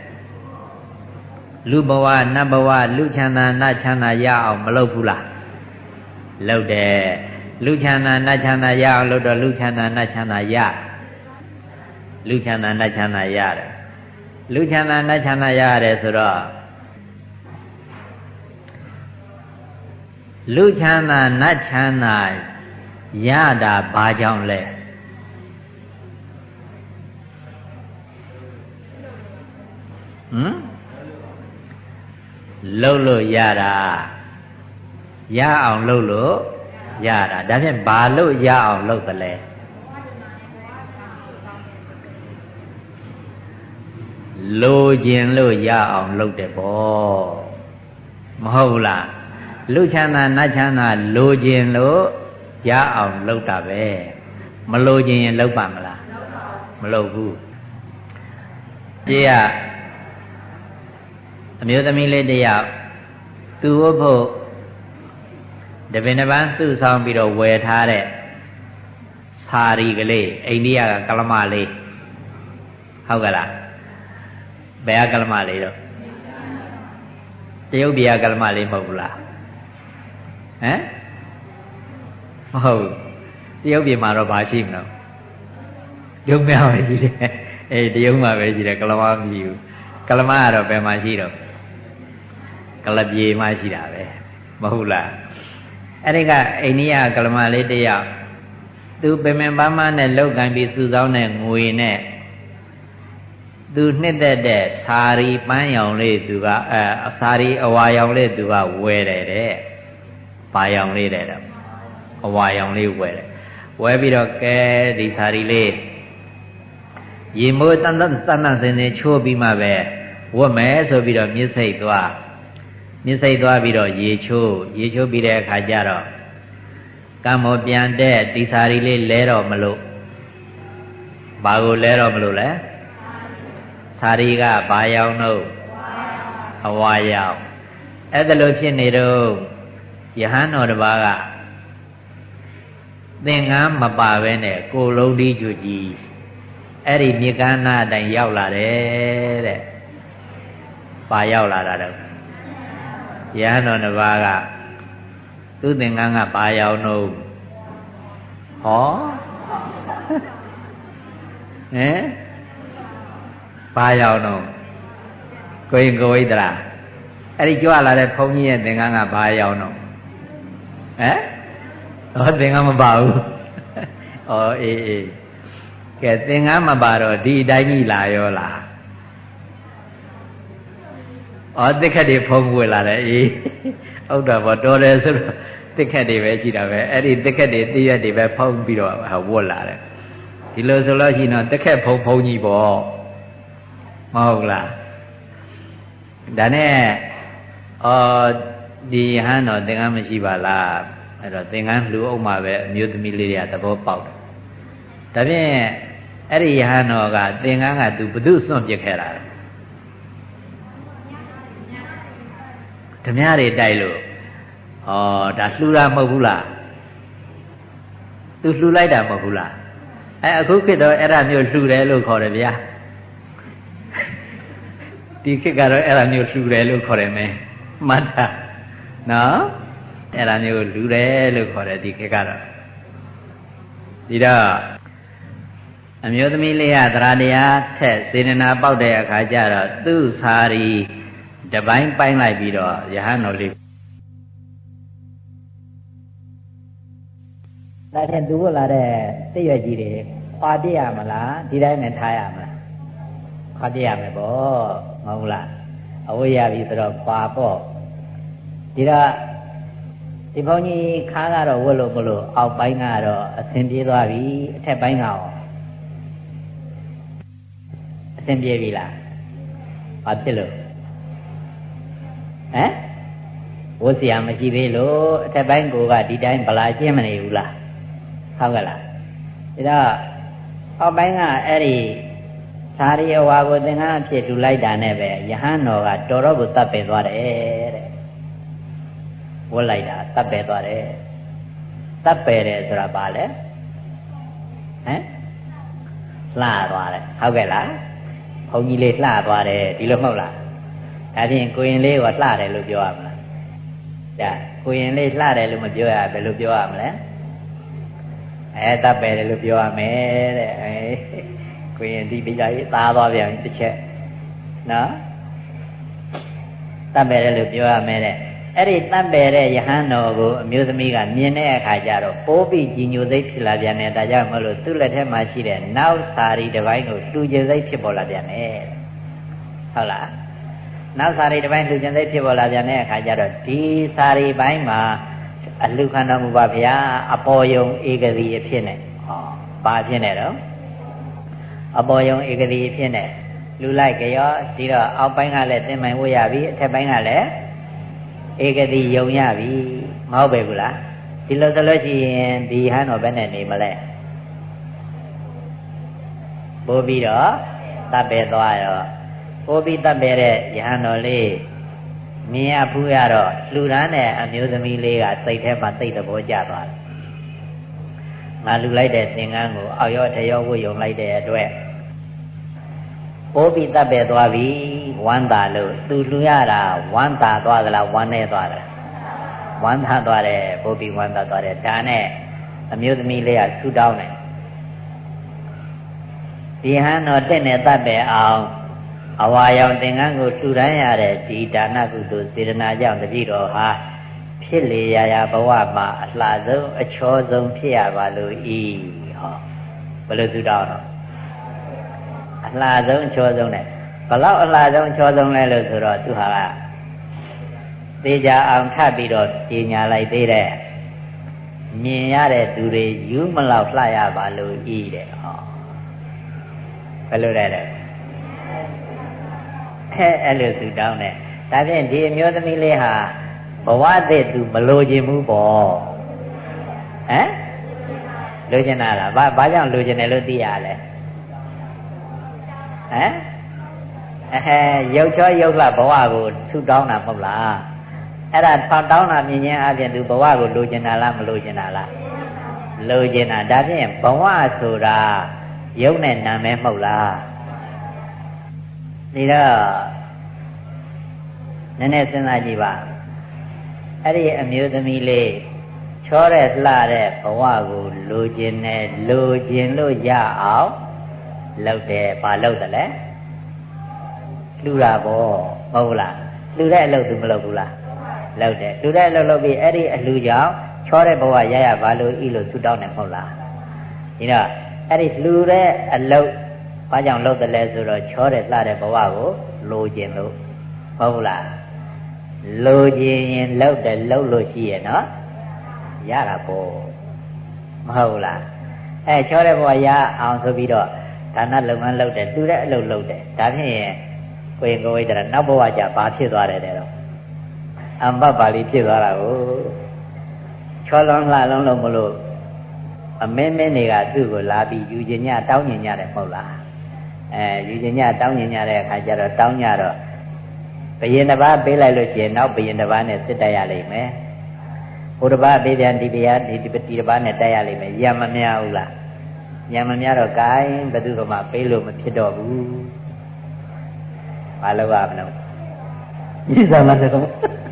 လူဘဝနတ်ဘဝလူချမ်းသာနတ်ချမ်းသာရအောင်မလုပ်ဘူးလားလုပ်တယ်လူချမ်းသာနတ်ချမ်းသာရအောင်လုပ်တော့လူချမ်းသာနတ်ချမ်းသာရလူချမ်းသာနတ်ချမ်းသာရတယ်လူချမ်းသာနတ်ချမ်းသာရတယ်ဆိုတော့လူချမ်းသာနတ်ချမ်းသာရတာဘာကြောင့်လဲလှုပ်လို့ရတာရအောင်လှုပ်လို့ရတာဒါဖြင့်ဘာလို့ရအောင်လှုပ်သလဲလိုခြင်းလို့ရအောင်လှုပ်တယ်ပေါ့မဟုတ်လားလူချမ်းသာနတ်ချမ်းသာလိုခြင်းလို့ရအောင်လှုပ်တာပဲမလိုခြင်းရင်လှုပ်ပါမလားမလှုပ်ဘူးကြည့်ရအမျိုးသမီးလေးတယောက်သူ့ဝတ်ဖို့တပင်တစ်ပန်းစုဆောင်ပြီးတော့ဝယ်ထားတဲ့စာရီကလေးအိန္ဒိယကကလမလေးဟုတ်ကလားဘယ်ကကလမလေးတော့တရုတ်ပြည်ကကလမလေးမဟုတ်ဘူးလားဟမ်မဟုတ်တရုတ်ပြည်မှာတော့ဘာရှိမလို့ရုပ်များပဲရှိတယ်အေးတရုတ်မှာပဲရှိတယ်ကလမမရှိဘူးကလမကတော့ဘယ်မှာရှိတော့ကလပြေမှရှိတာပဲမဟုတ်လားအဲ့ဒီကအိန္ဒိယကလမလေးတယောက်သူပင်ပင်ပန်းပန်းနဲ့လောက်ကန်ပြီးစုဆောင်းတဲ့ငွေနဲ့သူနှစ်သက်တဲ့စာရီပန်းရောင်လေးသူကစာရီအဝါရောင်လေးသူကဝယ်တယ်တဲ့ပါရောင်လေးတဲ့တော့အဝါရောင်လေးဝယ်တယ်ဝယ်ပြီးတော့ကဲဒီစာရီလေးရေမိုးတန်စင်ချိုးပြီးမှပဲဝတ်မယ်ဆိုပြီးတော့မြစ်စိတ်သွားပြီးတော့ရေချိုးပြီးတဲ့အခါကျတော့ကံမောပြန်တဲ့ဒီစာရီလေးလဲတော့မလို့ဘာကိုလဲတော့မလို့လဲစာရီကဘာရောင်တော့အဝါရောင်အဲ့ဒါလို့ဖြစ်နေတော့ယဟန်တော်တစ်ပါးကသင်္ကန်းမပါဘဲနဲ့ကိုယ်လုံးဒီကျူကြီးအဲ့ဒီမြေကမ်းနားအတိုင်းရောက်လာတယ်တဲ့။ပါရောက်လာတာတော့ယဟန်တော်တစ်ပါးကသူ့သင်္ကန်းကပါရောက်တော့ဟောဟမ်ပါရောက်တော့ကိုရင်ကိုဝိဒရာအဲ့ဒီကြွလာတဲ့ဘုန်းကြီးရဲ့သင်္ကန်းကဘာရောက်တော့ဟမ်ဟောသင်္ကန်းမပါဘူးဩအေးကဲသင်္ကန်းမပါတော့ဒီအတိုင်းကြီးလာရောလားဩတစ်ခက်တွေဖုံးဝေလာတယ်အေးဟုတ်တော့ဗောတော်တယ်ဆိုတော့တစ်ခက်တွေပဲရှိတာပဲအဲ့ဒီတစ်ခက်တွေသိရက်တွေပဲဖုံးပြီးတော့ဝတ်လာတယ်ဒီလိုဆိုလို့ရှိရင်တော့တစ်ခက်ဖုံးကြီးပေါ့မဟုတ်လားဒါနဲ့ဒီဟန်တော့သင်္ကန်းမရှိပါလားအဲ့တော့သင်္ကန်းလူအောင်မှာပဲအမျိုးသမီးလေးတွေကသဘောပေါက်တယ်ဒါဖြင့်အဲ့ဒီယဟန်တော်ကသင်္ကန်းကသူဘု து စွန့်ပစ်ခဲ့တာဓမြတွေတိုက်လို့ဒါလှူတာမဟုတ်ဘူးလားသူလှူလိုက်တာမဟုတ်ဘူးလားအခုခေတ်တော့အဲ့ဒါမျိုးလှူတယ်လို့ခေါ်တယ်ဗျာဒီခေတ်ကတော့အဲ့ဒါမျိုးလှူတယ်လို့ခေါ်တယ်မယ်မှတ်တာနော်အဲ့ဒါမျိုးလှူတယ်လို့ခေါ်တယ်ဒီခေတ်ကတော့ဒီတော့အမျိုးသမီးလေးကသရတရားထက်စေတနာပေါက်တဲ့အခါကျတော့သူ့စာရီတပိုင်းပိုင်းလိုက်ပြီးတော့ယဟန်တော်လေးဒါဖြင့်သူ့ကိုလာတဲ့သိရွက်ကြီးတွေခွာပြရမလားဒီတိုင်းနဲ့ထားရမလားခွာပြရမယ်ပေါ့မဟုတ်လားအဝိရပြီဆိုတော့ခွာပေါ့ဒီတော့ဒီဘုန်းကြီးခါကတော့ဝတ်လို့မလို့အောက်ပိုင်းကတော့အဆင်ပြေသွားပြီအထက်ပိုင်းကရောအဆင်ပြေပြီလားဘာဖြစ်လို့ဟမ်ဝတ်เสียမရှိသေးလို့အထက်ပိုင်းကိုကဒီတိုင်းဗလာကျင်းမနေဘူးလားဟုတ်ကဲ့လားဒါတော့အောက်ပိုင်းကအဲ့ဒီသာရိအဝါကိုသင်္ကန်းအဖြစ်တူလိုက်တာနဲ့ပဲယဟန်တော်ကတော်တော့ကိုတတ်ပယ်သွားတယ်တဲ့ဝတ်လိုက်တာတတ်ပယ်သွားတယ်တတ်ပယ်တယ်ဆိုတာဘာလဲဟမ်လှသွားတယ်ဟုတ်ကဲ့လားဘုန်းကြီးလေးလှသွားတယ်ဒီလိုမဟုတ်လားဒါဖြင့်ကိုရင်လေးကလှတယ်လို့ပြောရမလားဒါကိုရင်လေးလှတယ်လို့မပြောရဘယ်လိုပြောရမလဲတတ်ပယ်တယ်လို့ပြောရမယ်တဲ့ကိုရင်ဒီတရားကြီးသားသွားပြန်တစ်ချက်နော်တတ်ပယ်တယ်လို့ပြောရမယ်တဲ့အဲ့ဒီတတ်ပယ်တဲ့ယဟန်တော်ကိုအမျိုးသမီးကမြင်တဲ့အခါကျတော့ပိုးပြီးကြီးညိုစိတ်ဖြစ်လာပြန်တယ်ဒါကြောင့်မလို့သူ့လက်ထက်မှာရှိတဲ့နောက်စာရီတစ်ပိုင်းကိုတူကျင်စိတ်ဖြစ်ပေါ်လာပြန်တယ်ဟုတ်လားနောက်စာရီတစ်ပိုင်းလူကျင်စိတ်ဖြစ်ပေါ်လာပြန်တဲ့အခါကျတော့ဒီစာရီပိုင်းမှာအလှခံတော်မူပါဗျာအပေါ်ယုံဧကတိအဖြစ်နဲ့ဘာဖြစ်နေတော့အပေါ်ယုံဧကတိအဖြစ်နဲ့လူလိုက်ကြောဒီတော့အောက်ပိုင်းကလည်းသင်္မိုင်ဝတ်ရပြီအထက်ပိုင်းကလည်းဧကတိယုံရပြီမဟုတ်ပဲဘူးလားဒီလိုဆိုလို့ရှိရင်ဒီဟန်တော်ဘယ်နဲ့နေမလဲပို့ပြီးတော့တပ်ပဲသွားရောပို့ပြီးတပ်ပဲတဲ့ယဟန်တော်လေးမြင်ရဖူးရတော့လူရန်နဲ့အမျိုးသမီးလေးကစိတ်ထဲမှာသိတဲ့ဘောကျသွားတယ်ငါလူလိုက်တဲ့သင်္ကန်းကိုအောက်ရောထရောဝတ်ယုံလိုက်တဲ့အတွက်ပိုးပြီးတပ်ပဲသွားပြီဝမ်းသာလို့သူလူရတာဝမ်းသာသွားသလားဝမ်းနေသွားသလားဝမ်းသာသွားတယ်ပိုးပြီးဝမ်းသာသွားတယ်ဒါနဲ့အမျိုးသမီးလေးကဆူတောင်းတယ်ဒီဟန်တော်တက်နေတပ်ပဲအောင်အဝါရောင်သင်္ကန်းကိုလှူဒန်းရတဲ့ဒီဒါနကုသိုလ်စေတနာကြောင့်တပည့်တော်ဟာဖြစ်လေရာရာဘဝမှာအလှဆုံးအချောဆုံးဖြစ်ရပါလို့ဤဟောဘယ်လိုသူတောင်းတော့အလှဆုံးအချောဆုံးနဲ့ဘလောက်အလှဆုံးအချောဆုံးလဲလို့ဆိုတော့သူဟာကသေချာအောင်ထပ်ပြီးတော့ကြီးညာလိုက်သေးတယ်မြင်ရတဲ့သူတွေယူမလောက်လှရပါလို့ဤတဲ့ဟောဘယ်လိုလဲတဲ့အဲ့လိုသူတောင်းတယ်ဒါဖြင့်ဒီအမျိုးသမီးလေးဟာဘဝသစ်သူမလိုချင်ဘူးပေါ့ဟမ်လိုချင်တာလားဘာကြောင့်လိုချင်တယ်လို့သိရလဲဟမ်ရုပ်ချောရုပ်လှဘဝကိုထူတောင်းတာမဟုတ်လားအဲ့ဒါထောက်တောင်းတာမြင်ချင်းအပြင်သူဘဝကိုလိုချင်တာလားမလိုချင်တာလားလိုချင်တာဒါဖြင့်ဘဝဆိုတာရုပ်နဲ့နာမည်မဟုတ်လားဒီတော့နည်းနည်းစဉ်းစားကြည့်ပါအဲ့ဒီအမျိုးသမီးလေးချောတဲ့လှတဲ့ဘဝကိုလိုချင်တယ်လိုချင်လို့ရအောင်လုပ်တယ်ဘာလုပ်တယ်လဲလှူတာပေါ့မဟုတ်လားလှူတဲ့အလုပ်သူမလုပ်ဘူးလားလုပ်တယ်လှူတဲ့အလုပ်လုပ်ပြီးအဲ့ဒီအလှူကြောင့်ချောတဲ့ဘဝရရဘာလို့ဤလို့ဆုတောင်းတယ်မဟုတ်လားဒီတော့အဲ့ဒီလှူတဲ့အလုပ်ဘာကြောင့်လုပ်တယ်လဲဆိုတော့ချောတဲ့လှတဲ့ဘဝကိုလိုချင်လို့မဟုတ်လားလိုချင်ရင်လုပ်တယ်လုပ်လို့ရှိရဲ့နော်ရတာပေါ့မဟုတ်လားချောတဲ့ဘဝရအောင်ဆိုပြီးတော့ဒါနလုပ်ငန်းလုပ်တယ်လှူတဲ့အလုပ်လုပ်တယ်ဒါဖြင့်ကိုရင်ကိုဝိတ္တရနောက်ဘဝကျဘာဖြစ်သွားတယ်တဲ့တော့အမ္ပပါဠိဖြစ်သွားတာကိုချောလုံးလှလုံးလို့မလို့အမင်းမင်းတွေကသူ့ကိုလာပြီးယူခြင်းညတောင်းခြင်းညတယ်မဟုတ်လားယူခြင်းညတောင်းခြင်းညတဲ့အခါကျတော့တောင်းညတော့ဘယင်တစ်ပါးပေးလိုက်လို့ရှိရင်နောက်ဘယင်တစ်ပါးနဲ့စစ်တိုက်ရလိမ့်မယ်ဟိုတစ်ပါးပေးပြန်ဒီတရားဒီတစ်ပါးနဲ့တိုက်ရလိမ့်မယ်ရမများဘူးလားညာမများတော့ကိုင်းဘယ်သူမှပေးလို့မဖြစ်တော့ဘူးဘာလို့ရမလို့ဤသာမတော့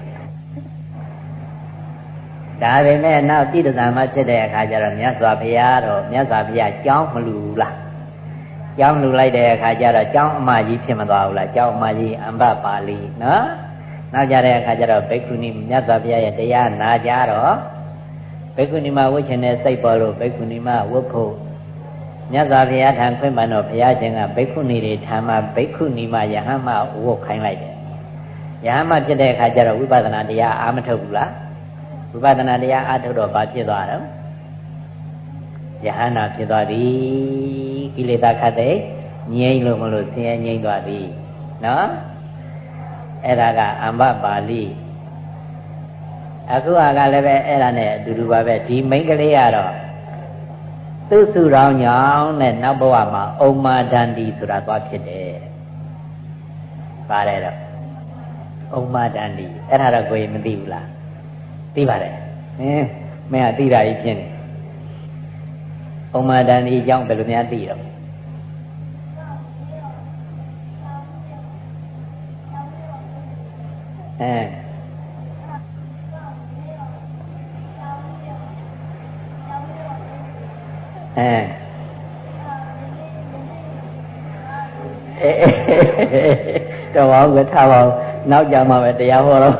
ဒါပေမဲ့နောက်တိတ္တသာမဖြစ်တဲ့အခါကျတော့မြတ်စွာဘုရားကြောင်းမလူလားကြောင်းလူလိုက်တဲ့အခါကျတော့ကြောင်းအမကြီးဖြစ်မသွားဘူးလားကြောင်းအမကြီးအမ္ဘပါဠိနော်နောက်ကြတဲ့အခါကျတော့ဘိက္ခုနီမြတ်စွာဘုရားရဲ့တရားနာကြတော့ဘိက္ခုနီမဝတ်ချင်တဲ့စိတ်ပေါ်လို့ဘိက္ခုနီမဝတ်ဖို့မြတ်စွာဘုရားထံခွင့်ပန်တော့ဘုရားရှင်ကဘိက္ခုနီတွေထံမှာဘိက္ခုနီမယဟန်မဝတ်ခိုင်းလိုက်တယ်ယဟန်မဖြစ်တဲ့အခါကျတော့ဝိပဿနာတရားအာမထုတ်ဘူးလားဝိပဿနာတရားအာထုတ်တော့ဘာဖြစ်သွားတော့ယဟန္တာဖြစ်သွားသည်ကိလေသာခတ်တဲ့ငြိမ့်လို့မလို့ဆင်းရဲငြိမ့်သွားသည်နော်အဲ့ဒါကအမ္ဘပါဠိအခုကလည်းပဲအဲ့ဒါနဲ့အတူတူပါပဲဒီမိန်းကလေးကတော့သူ့စုတော်ညောင်းနဲ့နောက်ဘဝမှာဩမာဒန္တိဆိုတာသွားဖြစ်တယ်ပါတယ်တော့ဩမာဒန္တိအဲ့ဒါတော့ကိုယ်မသိဘူးလားသိပါတယ်မင်းကသိတာကြီးဖြစ်နေဩမာဒန္တိအကြောင်းဘယ်လိုများသိတော့တော့ဘာလို့ထားပါနောက်ကြမှာပဲတရားဟောတော့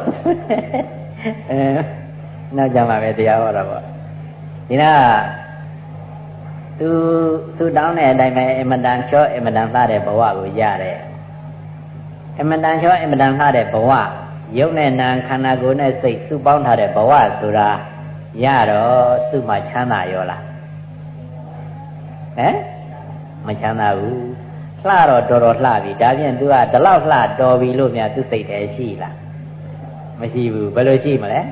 နောက်ကြမှာပဲတရားဟောတော့ပေါ့ဒီကသူဆူတောင်းတဲ့အတိုင်းပဲအမတန်ချောအမတန်လှတဲ့ဘဝကိုရတယ်အမတန်ချောအမတန်လှတဲ့ဘဝရုပ်နဲ့နာခန္ဓာကိုယ်နဲ့စိတ်စုပေါင်းထားတဲ့ဘဝဆိုတာရတော့သူ့မှာချမ်းသာရောလားမချမ်းသာဘူးလှတော့တော်တော်လှပြီဒါဖြင့် तू ကဒီလောက်လှတော်ပြီလို့များသူစိတ်တည်းရှိလားမရှိဘူးဘယ်လိုရှိမလဲ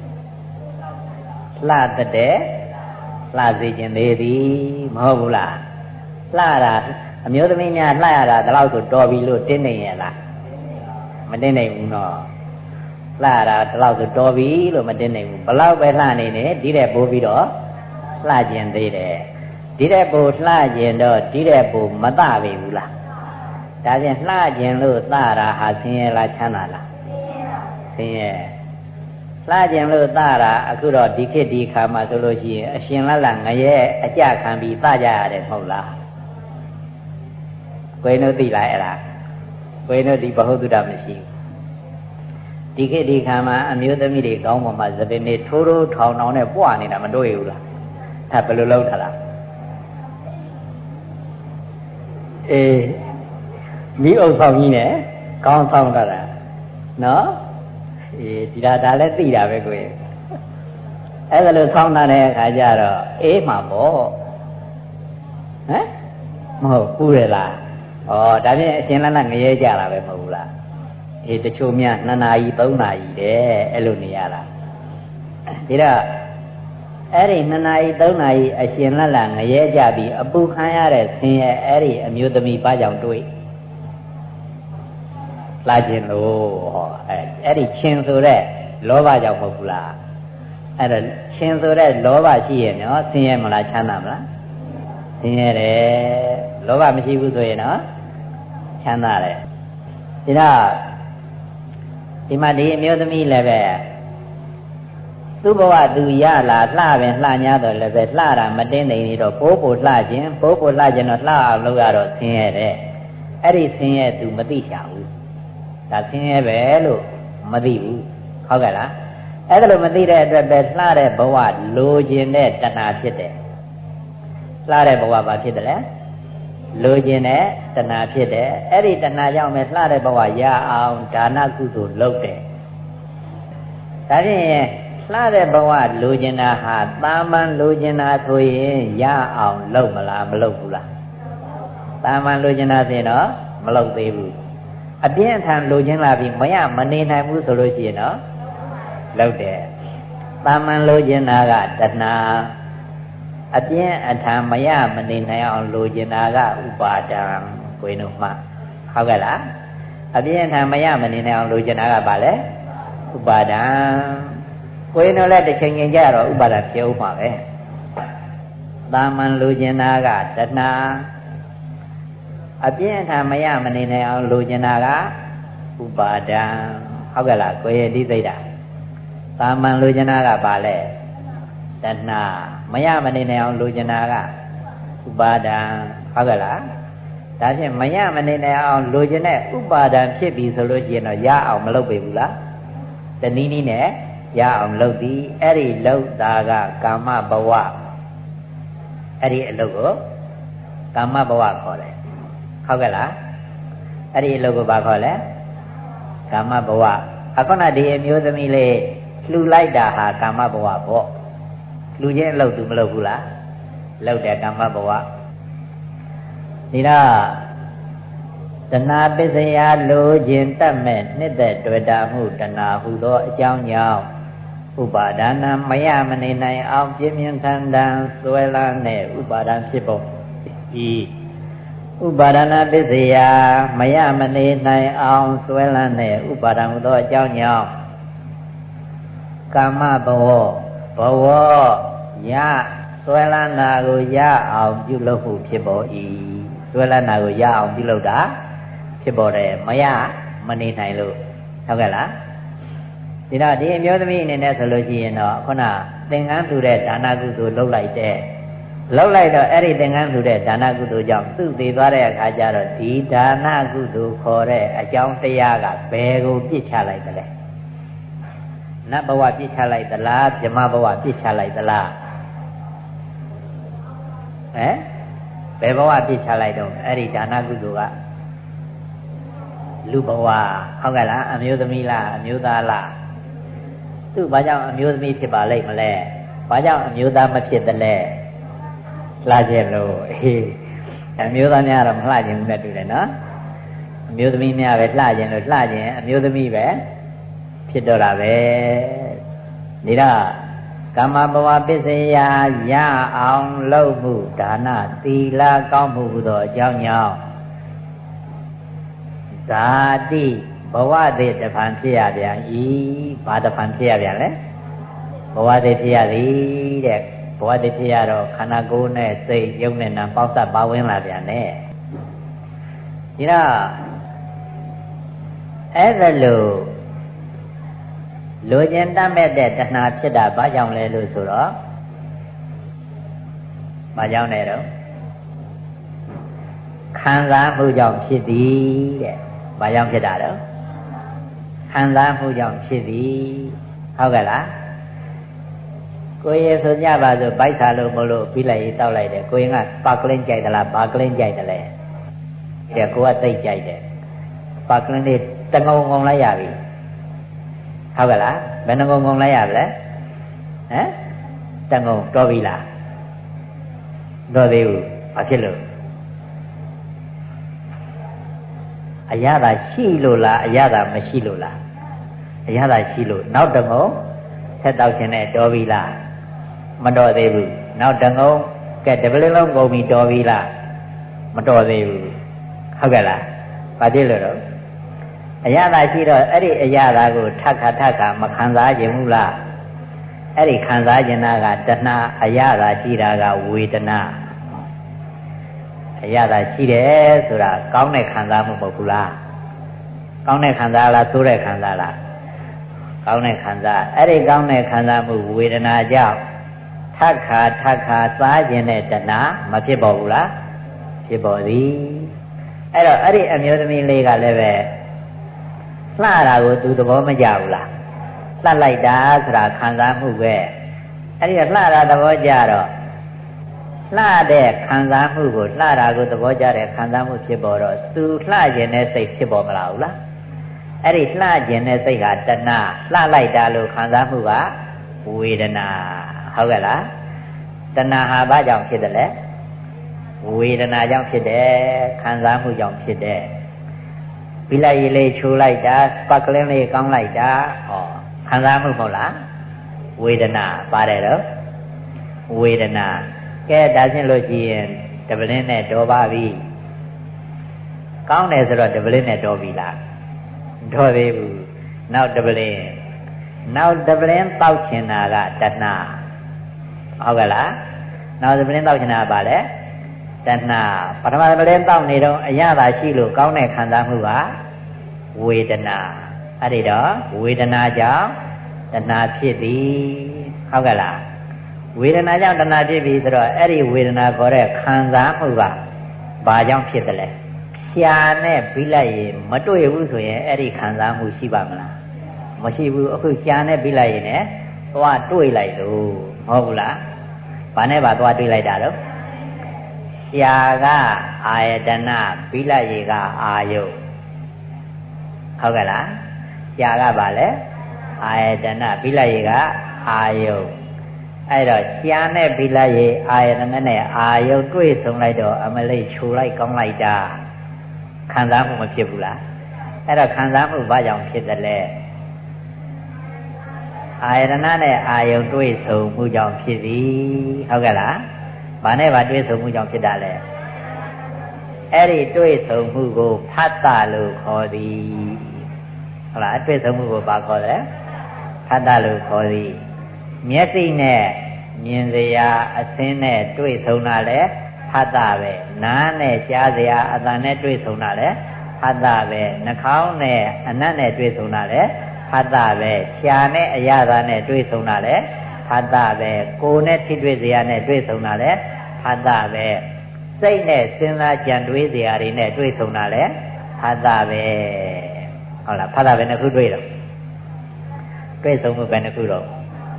လှတဲ့လှစေခြင်းသေးသည်မဟုတ်ဘူးလားလှတာအမျိုးသမီးများလှရတာဒီလောက်ဆိုတော်ပြီလို့တင်းနေရလားမတင်းနိုင်ဘူးနော်လှရတာဒီလောက်ဆိုတော်ပြီလို့မတင်းနိုင်ဘူးဘလောက်ပဲလှနေနေဒီတဲ့ပိုးပြီးတော့လှခြင်းသေးတယ်ဒီတဲ့ပို့လှကျင်တော့ဒီတဲ့ပို့မသပေဘူးလားဒါဖြင့်လှကျင်လို့သတာဟာဆင်းရဲလားချမ်းသာလားဆင်းရဲလှကျင်လို့သတာအခုတော့ဒီခေတ်ဒီခါမှာဆိုလို့ရှိရင်အရှင်လတ်ငရဲအကြခံပြီးသကြရတယ်မဟုတ်လားကိုယ်တို့သိလားအဲ့ဒါကိုယ်တို့ဒီဘဟုတုတ္တမရှိဘူးဒီခေတ်ဒီခါမှာအမျိုးသမီးတွေကောင်းပေါ်မှာသပင်တွေထိုးထိုးထောင်ထောင်နဲ့ပွားနေတာမတွေ့ဘူးလားအဲ့ဘယ်လိုလုပ်ထားလားမိအုပ်ဆောင်ကြီးနဲ့ကောင်းဆောင်တာနော်ဒီဒါလည်းသိတာပဲကိုယ်အဲ့ဒါလို့ဆောင်းတဲ့အခါကျတော့အေးမှာပေါ့မဟုတ်ဘူးလေလားဒါဖြင့်အရှင်လတ်ငရဲကြတာပဲမဟုတ်ဘူးလားတချို့များ2 နာရီ 3 နာရီတဲ့အဲ့လိုနေရတာဒီတော့အဲ့ဒီ2 နာရီ 3 နာရီအရှင်လတ်ငရဲကြပြီးအပူခံရတဲ့ဆင်းရဲအဲ့ဒီအမျိုးသမီးဘာကြောင့်တွေးလာခြင်းလို့အဲ့ဒီချင်းဆိုတဲ့လောဘကြောင့်မဟုတ်ဘူးလားအဲ့တော့ချင်းဆိုတဲ့လောဘရှိရင်နော်ဆင်းရဲမလားချမ်းသာမလားဆင်းရဲတယ်လောဘမရှိဘူးဆိုရင်နော်ချမ်းသာတယ်ဒီတော့ဒီမှာဒီအမျိုးသမီးလည်းပဲသူ့ဘဝသူရလာလှပင်လှညာတော့လည်းပဲလှတာမတင်းနေနေတော့ပိုးပိုလှခြင်းတော့လှအောင်လုပ်ရတော့ဆင်းရဲတယ်အဲ့ဒီဆင်းရဲသူမသိရှာဘူးဒါဆင်းရဲပဲလို့မသိဘူးဟုတ်ကဲ့လားအဲ့ဒါလို့မသိတဲ့အတွက်ပဲလှတဲ့ဘဝလိုချင်တဲ့တဏှာဖြစ်တယ်လှတဲ့ဘဝဘာဖြစ်တယ်လဲလိုချင်တဲ့တဏှာဖြစ်တယ်အဲ့ဒီတဏှာကြောင့်ပဲလှတဲ့ဘဝရအောင်ဒါနကုသိုလ်လုပ်တယ်ဒါဖြင့်လှတဲ့ဘဝလိုချင်တာဟာတာမန်လိုချင်တာဆိုရင်ရအောင်လုပ်မလားမလုပ်ဘူးလားတာမန်လိုချင်တာဆိုရင်တော့မလုပ်သေးဘူးအပြင်းအထန်လိုချင်လာပြီးမနေနိုင်ဘူးဆိုလို့ရှိရင်တော့လုပ်တယ်တာမန်လိုချင်တာကတဏှာအပြင်းအထန်မနေနိုင်အောင်လိုချင်တာကဥပါဒံကိုယ်တို့မှဟုတ်ကဲ့လားအပြင်းအထန်မနေနိုင်အောင်လိုချင်တာကဘာလဲဥပါဒံကိုယ်တို့လည်းတစ်ချိန်ချိန်ကြတော့ဥပါဒံဖြစ်ဥမှာပဲတာမန်လူကျင်နာကတဏှာအပြင်းထန်မရမနေနိုင်အောင်လူကျင်နာကဥပါဒံဟုတ်ကဲ့လားကိုယ်ရဲ့ဒီသိတာတာမန်လူကျင်နာကဘာလဲတဏှာမရမနေနိုင်အောင်လူကျင်နာကဥပါဒံဟုတ်ကဲ့လားဒါဖြင့်မရမနေနိုင်အောင်လူကျင်တဲ့ဥပါဒံဖြစ်ပြီဆိုလို့ရှိရင်တော့ရအောင်မလုပ်ပေဘူးလားတနည်းနည်းနဲ့ရအောင်လုပ်သည်အဲ့ဒီလုပ်တာကကာမဘဝအဲ့ဒီအလုပ်ကိုကာမဘဝခေါ်တယ်ဟုတ်ကဲ့လားအဲ့ဒီအလုပ်ကိုဘာခေါ်လဲကာမဘဝအခုနဒီအမျိုးသမီးလေးလှူလိုက်တာဟာကာမဘဝပေါ့လှူခြင်းအလုပ်သူမလုပ်ဘူးလားလုပ်တယ်ကာမဘဝဒီတော့တဏှာပစ္စယလိုခြင်းတတ်မဲ့နှစ်သက်တွေ့တာမှုတဏှာဟုသောအကြောင်းကြောင့်ဥပါဒနာမရမနေနိုင်အောင်ပြင်းပြင်းထန်ထန်ဆွဲလန်းတဲ့ဥပါဒံဖြစ်ပုံဤဥပါဒနာပစ္စယမရမနေနိုင်အောင်ဆွဲလန်းတဲ့ဥပါဒံဟူသောအကြောင်းကြောင့်ကာမဘဝရဆွဲလန်းတာကိုရအောင်ပြုလုပ်မှုဖြစ်ပေါ်၏ဆွဲလန်းတာကိုရအောင်ပြုလုပ်တာဖြစ်ပေါ်တယ်မရမနေနိုင်လို့ဟုတ်ကဲ့လားဒီတော့ဒီအမျိုးသမီးအနေနဲ့ဆိုလို့ရှိရင်တော့ခုနသင်္ကန်းထူတဲ့ဒါနကုသိုလ်လုပ်လိုက်တဲ့လုပ်လိုက်တော့အဲ့ဒီသင်္ကန်းထူတဲ့ဒါနကုသိုလ်ကြောင့်သူ့သေးသွားတဲ့အခါကျတော့ဒီဒါနကုသိုလ်ခေါ်တဲ့အကြောင်းတရားကဘယ်ကိုပြစ်ချလိုက်သလဲနတ်ဘဝပြစ်ချလိုက်သလားဗြဟ္မဘဝပြစ်ချလိုက်သလားဘယ်ဘဝပြစ်ချလိုက်တော့အဲ့ဒီဒါနကုသိုလ်ကလူဘဝဟုတ်ကဲ့လားအမျိုးသမီးလားအမျိုးသားလားသူဘာကြောင့်အမျိုးသမီးဖြစ်ပါလိမ့်မလဲဘာကြောင့်အမျိုးသားမဖြစ်သလဲလှကြလို့အမျိုးသားများတော့မလှခြင်းဘူးနဲ့တူတယ်နော်အမျိုးသမီးများပဲလှခြင်းလို့လှခြင်းအမျိုးသမီးပဲဖြစ်တော့တာပဲဒီတော့ကာမဘဝပစ္စယရအောင်လုပ်မှုဒါနသီလကောင်းမှုဟူသောအကြောင်းကြောင့်ဇာတိဘဝသေးတဖန်ဖြစ်ရပြန်ဤဘာတဖန်ဖြစ်ရပြန်လဲဘဝသေးဖြစ်ရသည်တဲ့ဘဝသေးဖြစ်ရတော့ခန္ဓာကိုယ်နဲ့စိတ်ရုပ်နဲ့နာပေါင်းစပ်ပါဝင်လာပြန်တယ်ဒီတော့အဲ့ဒါလို့လိုချင်တတ်မဲ့တဲ့တဏှာဖြစ်တာဘာကြောင့်လဲလို့ဆိုတော့ဘာကြောင့်လဲတော့ခံစားမှုကြောင့်ဖြစ်သည်တဲ့ဘာကြောင့်ဖြစ်တာတော့ခံစားမှုကြောင့်ဖြစ်သည်ဟုတ်ကဲ့လားကိုယ်ရဆိုကြပါစို့ဗိုက်စားလို့မလို့ပြီးလိုက်ရေးတောက်လိုက်တယ်ကိုယ်ကပါကလင်းကြိုက်သလားဘာကလင်းကြိုက်တယ်လဲတဲ့ကိုယ်ကသိကြိုက်တယ်ပါကလင်းလေးတငုံငုံလိုက်ရပြီဟုတ်ကဲ့လားဘယ်နှငုံငုံလိုက်ရပြီလဲတငုံတော်ပြီလားတော်သေးဘူးဘာဖြစ်လို့အရသာရှိလို့လားအရသာမရှိလို့လားအရသာရှိလို့နောက်တငုံဆက်တောက်ခြင်းနဲ့တော်ပြီလားမတော်သေးဘူးနောက်တငုံကဲတပလင်းလုံးကုန်ပြီတော်ပြီလားမတော်သေးဘူးဟုတ်ကဲ့လားဘာဖြစ်လို့တော့အရသာရှိတော့အဲ့ဒီအရသာကိုထပ်ခါမခံစားခြင်းဘူးလားအဲ့ဒီခံစားခြင်းကတဏှာအရသာရှိတာကဝေဒနာအရသာရှိတယ်ဆိုတာကောင်းတဲ့ခံစားမှုမဟုတ်ဘူးလားကောင်းတဲ့ခံစားလားဆိုးတဲ့ခံစားလားကောင်းတဲ့ခံစားအဲ့ဒီကောင်းတဲ့ခံစားမှုဝေဒနာကြောင့်ထပ်ခါစားခြင်းတဲ့တဏှာမဖြစ်ပေါ်ဘူးလားဖြစ်ပေါ်သည်အဲ့တော့အဲ့ဒီအမျိုးသမီးလေးကလည်းပဲလှတာကိုသူသဘောမကျဘူးလားလှလိုက်တာဆိုတာခံစားမှုပဲအဲ့ဒီလှတာသဘောကျတော့လှတဲ့ခံစားမှုကိုလှတာကိုသဘောကျတဲ့ခံစားမှုဖြစ်ပေါ်တော့သူလှခြင်းတဲ့စိတ်ဖြစ်ပေါ်မလာဘူးလားအဲ့ဒီလှခြင်းတဲ့စိတ်ကတဏှာလှလိုက်တာလို့ခံစားမှုကဝေဒနာဟုတ်ကဲ့လားတဏှာဟာဘာကြောင့်ဖြစ်တယ်လဲဝေဒနာကြောင့်ဖြစ်တယ်ခံစားမှုကြောင့်ဖြစ်တယ်ပြီးလိုက်ရေးလေးချိုးလိုက်တာပတ်ကလင်းလေးကောင်းလိုက်တာခံစားမှုမဟုတ်လားဝေဒနာပါတယ်တော့ဝေဒနာကဲဒါဖြင့်လို့ရှိရင်တပလင်းနဲ့တော်ပါပြီကောင်းတယ်ဆိုတော့တပလင်းနဲ့တော်ပြီလားတော်သေးဘူးနောက်တပလင်းတောက်ချင်တာကတဏှာဟုတ်ကဲ့လားနောက်သမင်းတောက်ချင်တာပါလေတဏှာပထမသမင်းတောက်နေတော့အရသာရှိလို့ကောင်းတဲ့ခံစားမှုကဝေဒနာအဲ့ဒီတော့ဝေဒနာကြောင့်တဏှာဖြစ်သည်ဟုတ်ကဲ့လားဝေဒနာကြောင့်တဏှာဖြစ်ပြီဆိုတော့အဲ့ဒီဝေဒနာခေါ်တဲ့ခံစားမှုကဘာကြောင့်ဖြစ်တယ်လဲရှာနဲ့ပြီးလိုက်ရင်မတွေ့ဘူးဆိုရင်အဲ့ဒီခံစားမှုရှိပါမလားမရှိဘူးအခုရှာနဲ့ပြီးလိုက်ရင်လည်းသွားတွေ့လိုက်လို့မဟုတ်ဘူးလားဘာနဲ့ပါသွားတွေ့လိုက်တာတော့ရှာကအာယတနာပြီးလိုက်ရေကအာယုဟုတ်ကဲ့လားရှာကပါလေအာယတနာပြီးလိုက်ရေကအာယုအဲ့တော့ရှားနဲ့ပြီးလိုက်ရေအာယတနာနဲ့အာယုတွေ့ဆုံလိုက်တော့အမလေးခြူလိုက်ကောင်းလိုက်တာခံစားမှုမဖြစ်ဘူးလားအဲ့တော့ခံစားမှုဘာကြောင့်ဖြစ်တယ်လဲအာယတနာနဲ့အာယုတွေ့ဆုံမှုကြောင့်ဖြစ်သည်ဟုတ်ကဲ့လားဘာနဲ့ပါတွေ့ဆုံမှုကြောင့်ဖြစ်တာလဲအဲ့ဒီတွေ့ဆုံမှုကိုဖတ်တာလို့ခေါ်သည်ဟုတ်လားတွေ့ဆုံမှုကိုဘာခေါ်လဲဖတ်တာလို့ခေါ်သည်မျက်စိနဲ့မြင်စရာအသင်းနဲ့တွေ့ဆုံတာလဲဖတ်တာပဲနားနဲ့ကြားစရာအသံနဲ့တွေ့ဆုံတာလဲဖတ်တာပဲနှာခေါင်းနဲ့အနံ့နဲ့တွေ့ဆုံတာလဲဖတ်တာပဲရှားနဲ့အရသာနဲ့တွေ့ဆုံတာလဲဖတ်တာပဲကိုယ်နဲ့ထိတွေ့စရာနဲ့တွေ့ဆုံတာလဲဖတ်တာပဲစိတ်နဲ့စဉ်းစားကြံတွေးစရာတွေနဲ့တွေ့ဆုံတာလဲဖတ်တာပဲဟုတ်လားဖတ်တာပဲနှစ်ခုတွေ့တော့တွေ့ဆုံမှုပဲနှစ်ခုတော့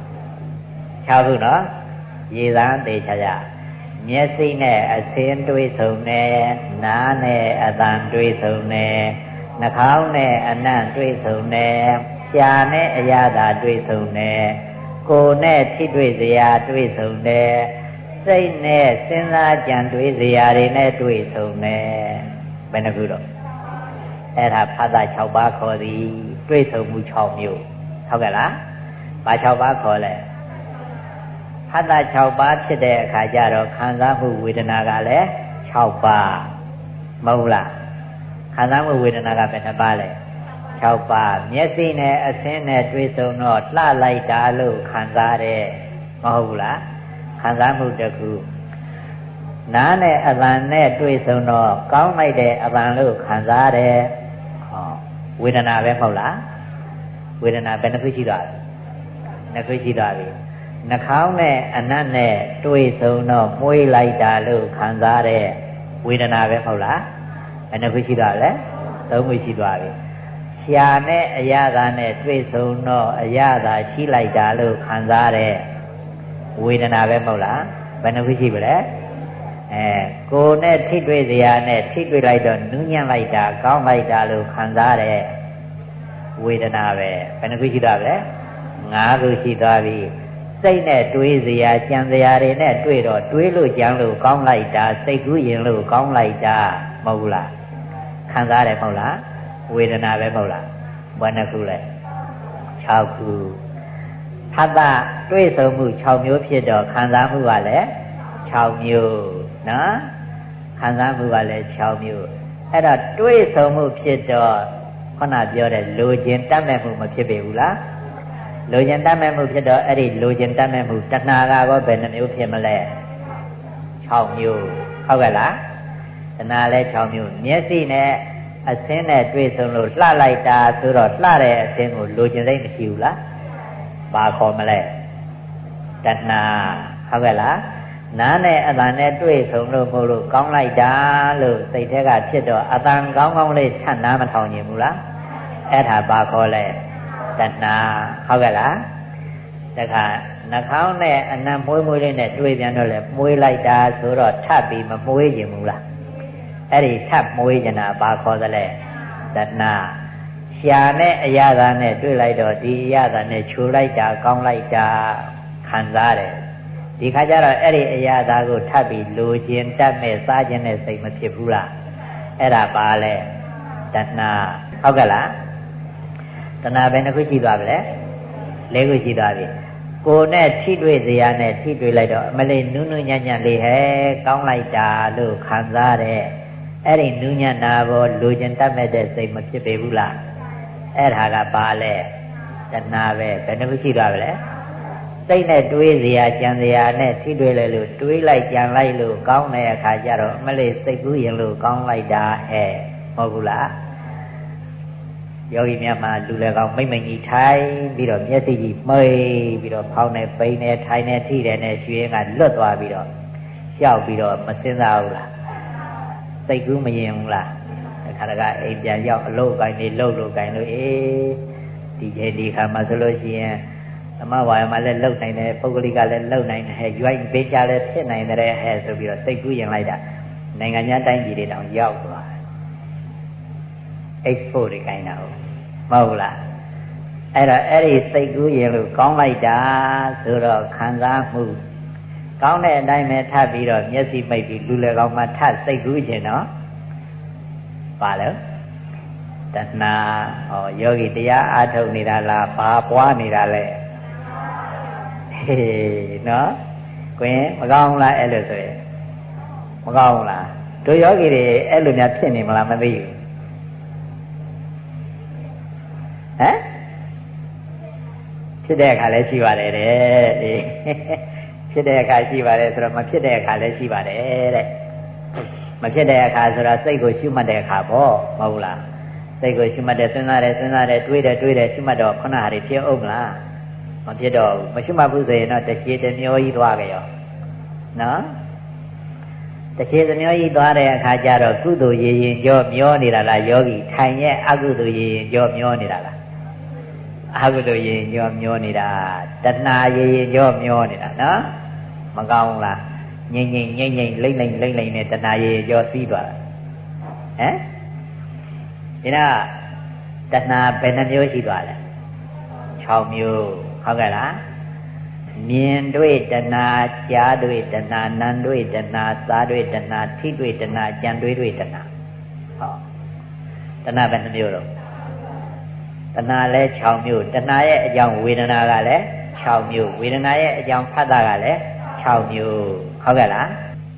6ခုနော်ရေသန်းသေးချာချာမျက်စိနဲ့အသင်းတွေ့ဆုံတယ်နားနဲ့အသံတွေ့ဆုံတယ်နှာခေါင်းနဲ့အနံ့တွေ့ဆုံတယ်ရှားနဲ့အရသာတွေ့ဆုံတယ်ကိုယ်နဲ့ထိတွေ့စရာတွေ့ဆုံတယ်စိတ်နဲ့စဉ်းစားကြံတွေးစရာတွေနဲ့တွေ့ဆုံတယ်ဘယ်နှခုတော့အဲ့ဒါဖတ်တာ6ပါးခေါ်သည်တွေ့ဆုံမှု6မျိုးဟုတ်ကဲ့လားဘာ6ပါးခေါ်လဲဖတ်တာ6ပါးဖြစ်တဲ့အခါကျတော့ခံစားမှုဝေဒနာကလည်း6ပါးမဟုတ်လားခံစားမှုဝေဒနာကဘယ်နှပါးလဲ6ပါးမျက်စိနဲ့အသင်းနဲ့တွေ့ဆုံတော့လှလိုက်တာလို့ခံစားတယ်မဟုတ်ဘူးလားခံစားမှုတစ်ခုနားနဲ့အသံနဲ့တွေ့ဆုံတော့ကောင်းလိုက်တဲ့အသံလို့ခံစားတယ်ဟောဝေဒနာပဲမဟုတ်လားဝေဒနာဘယ်နှခုရှိသွားလဲနှစ်ခုရှိသွားပြီနှာခေါင်းနဲ့အနံ့နဲ့တွေ့ဆုံတော့မွေးလိုက်တာလို့ခံစားတဲ့ဝေဒနာပဲမဟုတ်လားဘယ်နှခုရှိသွားလဲသုံးခုရှိသွားပြီရှားနဲ့အရသာနဲ့တွေ့ဆုံတော့အရသာရှိလိုက်တာလို့ခံစားတဲ့ဝေဒနာပဲမဟုတ်လားဘယ်နှခုရှိပါလဲကိုယ်နဲ့ထိတွေ့စရာနဲ့ထိတွေ့လိုက်တော့နူးညံ့လိုက်တာကောင်းလိုက်တာလို့ခံစားတဲ့ဝေဒနာပဲဘယ်နှခုရှိသွားလဲ5ခုရှိသွားပြီစိတ်နဲ့တွေးစရာကြံစရာတွေနဲ့တွေ့တော့တွေးလို့ကြံလို့ကောင်းလိုက်တာစိတ်ကူးရင်လို့ကောင်းလိုက်တာမဟုတ်လားခံစားတယ်မဟုတ်လားဝေဒနာပဲမဟုတ်လားဘယ်နှခုလဲ6ခုဖတ်တာတွေ့ဆုံမှု6မျိုးဖြစ်တော့ခံစားမှုကလည်း6မျိုးနော်ခံစားမှုကလည်း6မျိုးအဲ့တော့တွေ့ဆုံမှုဖြစ်တော့ခုနပြောတဲ့လိုချင်တတ်မဲ့မှုမဖြစ်ပေဘူးလားလိုချင်တတ်မဲ့မှုဖြစ်တော့အဲ့ဒီလိုချင်တတ်မဲ့မှုတဏှာကတော့ဘယ်နှမျိုးဖြစ်မလဲ6မျိုးဟုတ်ကဲ့လားတဏှာလည်း6မျိုးမျက်စိနဲ့အသင်းနဲ့တွေ့ဆုံလို့လှလိုက်တာဆိုတော့လှတဲ့အသင်းကိုလိုချင်စိတ်မရှိဘူးလားဘာခေါ်မလဲတဏှာဟုတ်ကဲ့လားနားနဲ့အသံနဲ့တွေ့ဆုံလို့မို့လို့ကောင်းလိုက်တာလို့စိတ်ထဲကဖြစ်တော့အသံကောင်းကောင်းလေးထပ်နားမထောင်ခြင်းဘူးလားအဲ့ဒါဘာခေါ်လဲတဏှာဟုတ်ကဲ့လားတခါနှာခေါင်းနဲ့အနံ့မွေးမွေးလေးနဲ့တွေ့ပြန်တော့လေမွေးလိုက်တာဆိုတော့ထပ်ပြီးမမွေးခြင်းဘူးလားအဲ့ဒီထပ်မွေးခြင်းတာဘာခေါ်သလဲတဏှာရှားနဲ့အရသာနဲ့တွေ့လိုက်တော့ဒီအရသာနဲ့ခြူလိုက်တာကောင်းလိုက်တာခံစားတယ်ဒီခါကျတော့အဲ့ဒီအရာသားကိုထပ်ပြီးလိုချင်တတ်မဲ့စားခြင်းနဲ့စိတ်မဖြစ်ဘူးလားအဲ့ဒါပါလဲတဏှာဟုတ်ကဲ့လားတဏှာပဲနှစ်ခုရှိသွားပြီလေ၄ခုရှိသွားပြီကိုယ်နဲ့ထိတွေ့စရာနဲ့ထိတွေ့လိုက်တော့အမလေးနူးနူးညံ့ညံ့လေးဟဲကောင်းလိုက်တာလို့ခံစားတယ်အဲ့ဒီနူးညံ့တာဘောလိုချင်တတ်မဲ့တဲ့စိတ်မဖြစ်ပေဘူးလားအဲ့ဒါကပါလဲတဏှာပဲဘယ်နှစ်ခုရှိသွားပြီလဲစိတ်နဲ့တွေးစရာကြံစရာနဲ့ထိတွေ့လိုက်လို့တွေးလိုက်ကြံလိုက်လို့ကောင်းတဲ့အခါကျတော့မလေးစိတ်ကူးရင်လို့ကောင်းလိုက်တာဟဲ့မဟုတ်ဘူးလားယောဂီများမှာလူလည်းကောင်းမိမ့်မိန်ကြီးထိုင်ပြီးတော့မျက်စိကြီးမှိတ်ပြီးတော့ဖောင်းနေပိန်နေထိုင်နေထိတယ်နဲ့ရွှေကလွတ်သွားပြီးတော့ကြောက်ပြီးတော့မစင်းစားဘူးလားစိတ်ကူးမရင်ဘူးလားအခါတကအိမ်ပြန်ရောက်အလုပ်ကိုင်းနေလှုပ်လို့ကိုင်းလို့ဒီချိန်ဒီခါမှဆိုလို့ရှိရင်သမဝါယမလည်းလှုပ်နိုင်တယ်ပုဂ္ဂလိကလည်းလှုပ်နိုင်တယ်ရွိုင်းပေးချလည်းဖြစ်နိုင်တယ်ဟဲ့ဆိုပြီးတော့စိတ်ကူးရင်လိုက်တာနိုင်ငံခြားတိုင်းပြည်တွေတောင်ရောက်သွားတယ် export တွေကိုင်းတာဟုတ်မဟုတ်လားအဲ့တော့အဲ့ဒီစိတ်ကူးရင်လို့ကောင်းလိုက်တာဆိုတော့ခံစားမှုကောင်းတဲ့အတိုင်းပဲထပ်ပြီးတော့မျက်စိမိတ်ပြီးလူလည်းကောင်းမှထပ်စိတ်ကူးခြင်းနော်ပါလို့တဏှာဟောယောဂီတရားအားထုတ်နေတာလားဘာပွားနေတာလဲဟေးနော်ကိုရင်မကောင်းလားအဲ့လိုဆိုရင်မကောင်းလားတို့ယောဂီတွေအဲ့လိုများဖြစ်နေမလားမသိဘူးဟမ်ဖြစ်တဲ့အခါလည်းရှိပါတယ်တဲ့ဖြစ်တဲ့အခါရှိပါတယ်ဆိုတော့မဖြစ်တဲ့အခါလည်းရှိပါတယ်တဲ့မဖြစ်တဲ့အခါဆိုတော့စိတ်ကိုရှုမှတ်တဲ့အခါပေါ့မဟုတ်လားစိတ်ကိုရှုမှတ်တယ်စဉ်းစားတယ်တွေးတယ်ရှုမှတ်တော့ခုနဟာတွေဖြစ်အောင်မလားမဖြစ်တော့ဘူးမရှုမှတ်ဘူးဆိုရင်တော့တချေတမျောကြီးသွားကြရောနော်တချေတမျောကြီးသွားတဲ့အခါကျတော့ကုသိုလ်ရည်ရင်ကြောမျောနေတာလားယောဂီထိုင်ရဲ့အကုသိုလ်ရည်ရင်ကြောမျောနေတာလားအကုသိုလ်ရည်ရင်ကြောမျောနေတာတဏှာရည်ရင်ကြောမျောနေတာနော်မကောင်းလားငိမ့်လိမ့်နဲ့တဏှာရည်ကြောစီးသွားတာဟမ်ဒီတော့တဏှာဘယ်နှမျိုးရှိသွားလဲ6မျိုးဟုတ်ကဲ့လားမြင်တွေ့တဏှာကြားတွေ့တဏှာနားတွေ့တဏှာစားတွေ့တဏှာထိတွေ့တဏှာကြံတွေ့တဏှာဟောတဏှာဘယ်နှမျိုးတော့တဏှာလဲ6မျိုးတဏှာရဲ့အကြောင်းဝေဒနာကလည်း6မျိုးဝေဒနာရဲ့အကြောင်းဖတ်တာကလည်း6မျိုးဟုတ်ကဲ့လား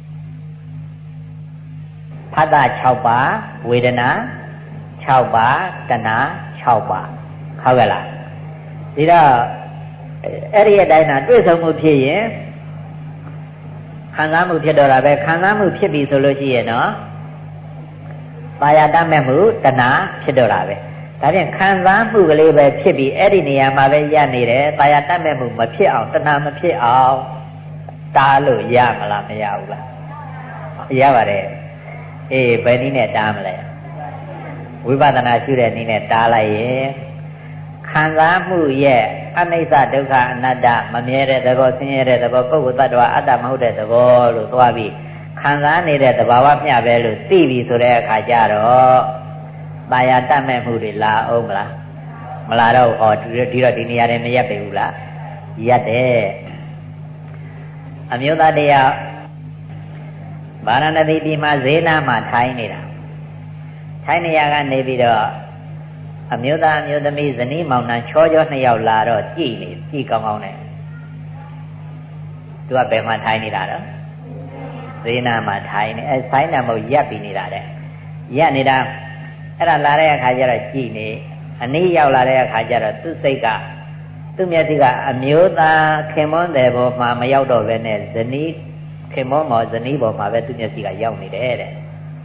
ဖတ်တာ6ပါးဝေဒနာ6ပါးတဏှာ6ပါးဟုတ်ကဲ့လားဒီတော့အဲ့ဒီအတိုင်းသာတွေ့ဆုံမှုဖြစ်ရင်ခံစားမှုဖြစ်တော့တာပဲခံစားမှုဖြစ်ပြီဆိုလို့ရှိရင်တော့ပါရတတ်မဲ့မှုတဏှာဖြစ်တော့တာပဲဒါဖြင့်ခံစားမှုကလေးပဲဖြစ်ပြီးအဲ့ဒီနေရာမှာပဲရပ်နေတယ်ပါရတတ်မဲ့မှုမဖြစ်အောင်တဏှာမဖြစ်အောင်တားလို့ရမလားမရဘူးလားရပါတယ်အေးဘယ်နည်းနဲ့တားမလဲဝိပဿနာရှုတဲ့နည်းနဲ့တားလိုက်ရင်ခံစားမှုရဲ့အနိစ္စဒုက္ခအနတ္တမမြဲတဲ့သဘောဆင်းရဲတဲ့သဘောပုဂ္ဂိုလ်တ attva အတ္တမဟုတ်တဲ့သဘောလို့သွားပြီးခံစားနေတဲ့သဘာဝမျှပဲလို့သိပြီဆိုတဲ့အခါကျတော့တာယာတတ်မဲ့မှုတွေလာအောင်မလားမလာတော့ဟောဒီတော့ဒီနေရာတွေမရက်ပြီဘူးလားရက်တယ်အမျိုးသားတရားဗာရာဏသီပြည်မှာဈေးနားမှာထိုင်နေတာထိုင်နေရကနေပြီးတော့အမျိုးသားအမျိုးသမီးဇနီးမောင်နှံချော2ယောက်လာတော့ကြည်ကောင်းကောင်းနဲ့သူကဘယ်မှာထိုင်နေတာတော့ဈေးနားမှာထိုင်နေအဲဆိုင်နာမဟုတ်ရပ်ပြီးနေတာတဲ့ရပ်နေတာအဲ့ဒါလာတဲ့အခါကျတော့ကြည်နေအနည်းရောက်လာတဲ့အခါကျတော့သူ့စိတ်ကသူ့မျက်စိကအမျိုးသားခင်မွန်းတဲ့ဘောမှာမရောက်တော့ဘဲနဲ့ဇနီးခင်မွန်းမောဇနီးဘောမှာပဲသူ့မျက်စိကရောက်နေတယ်တဲ့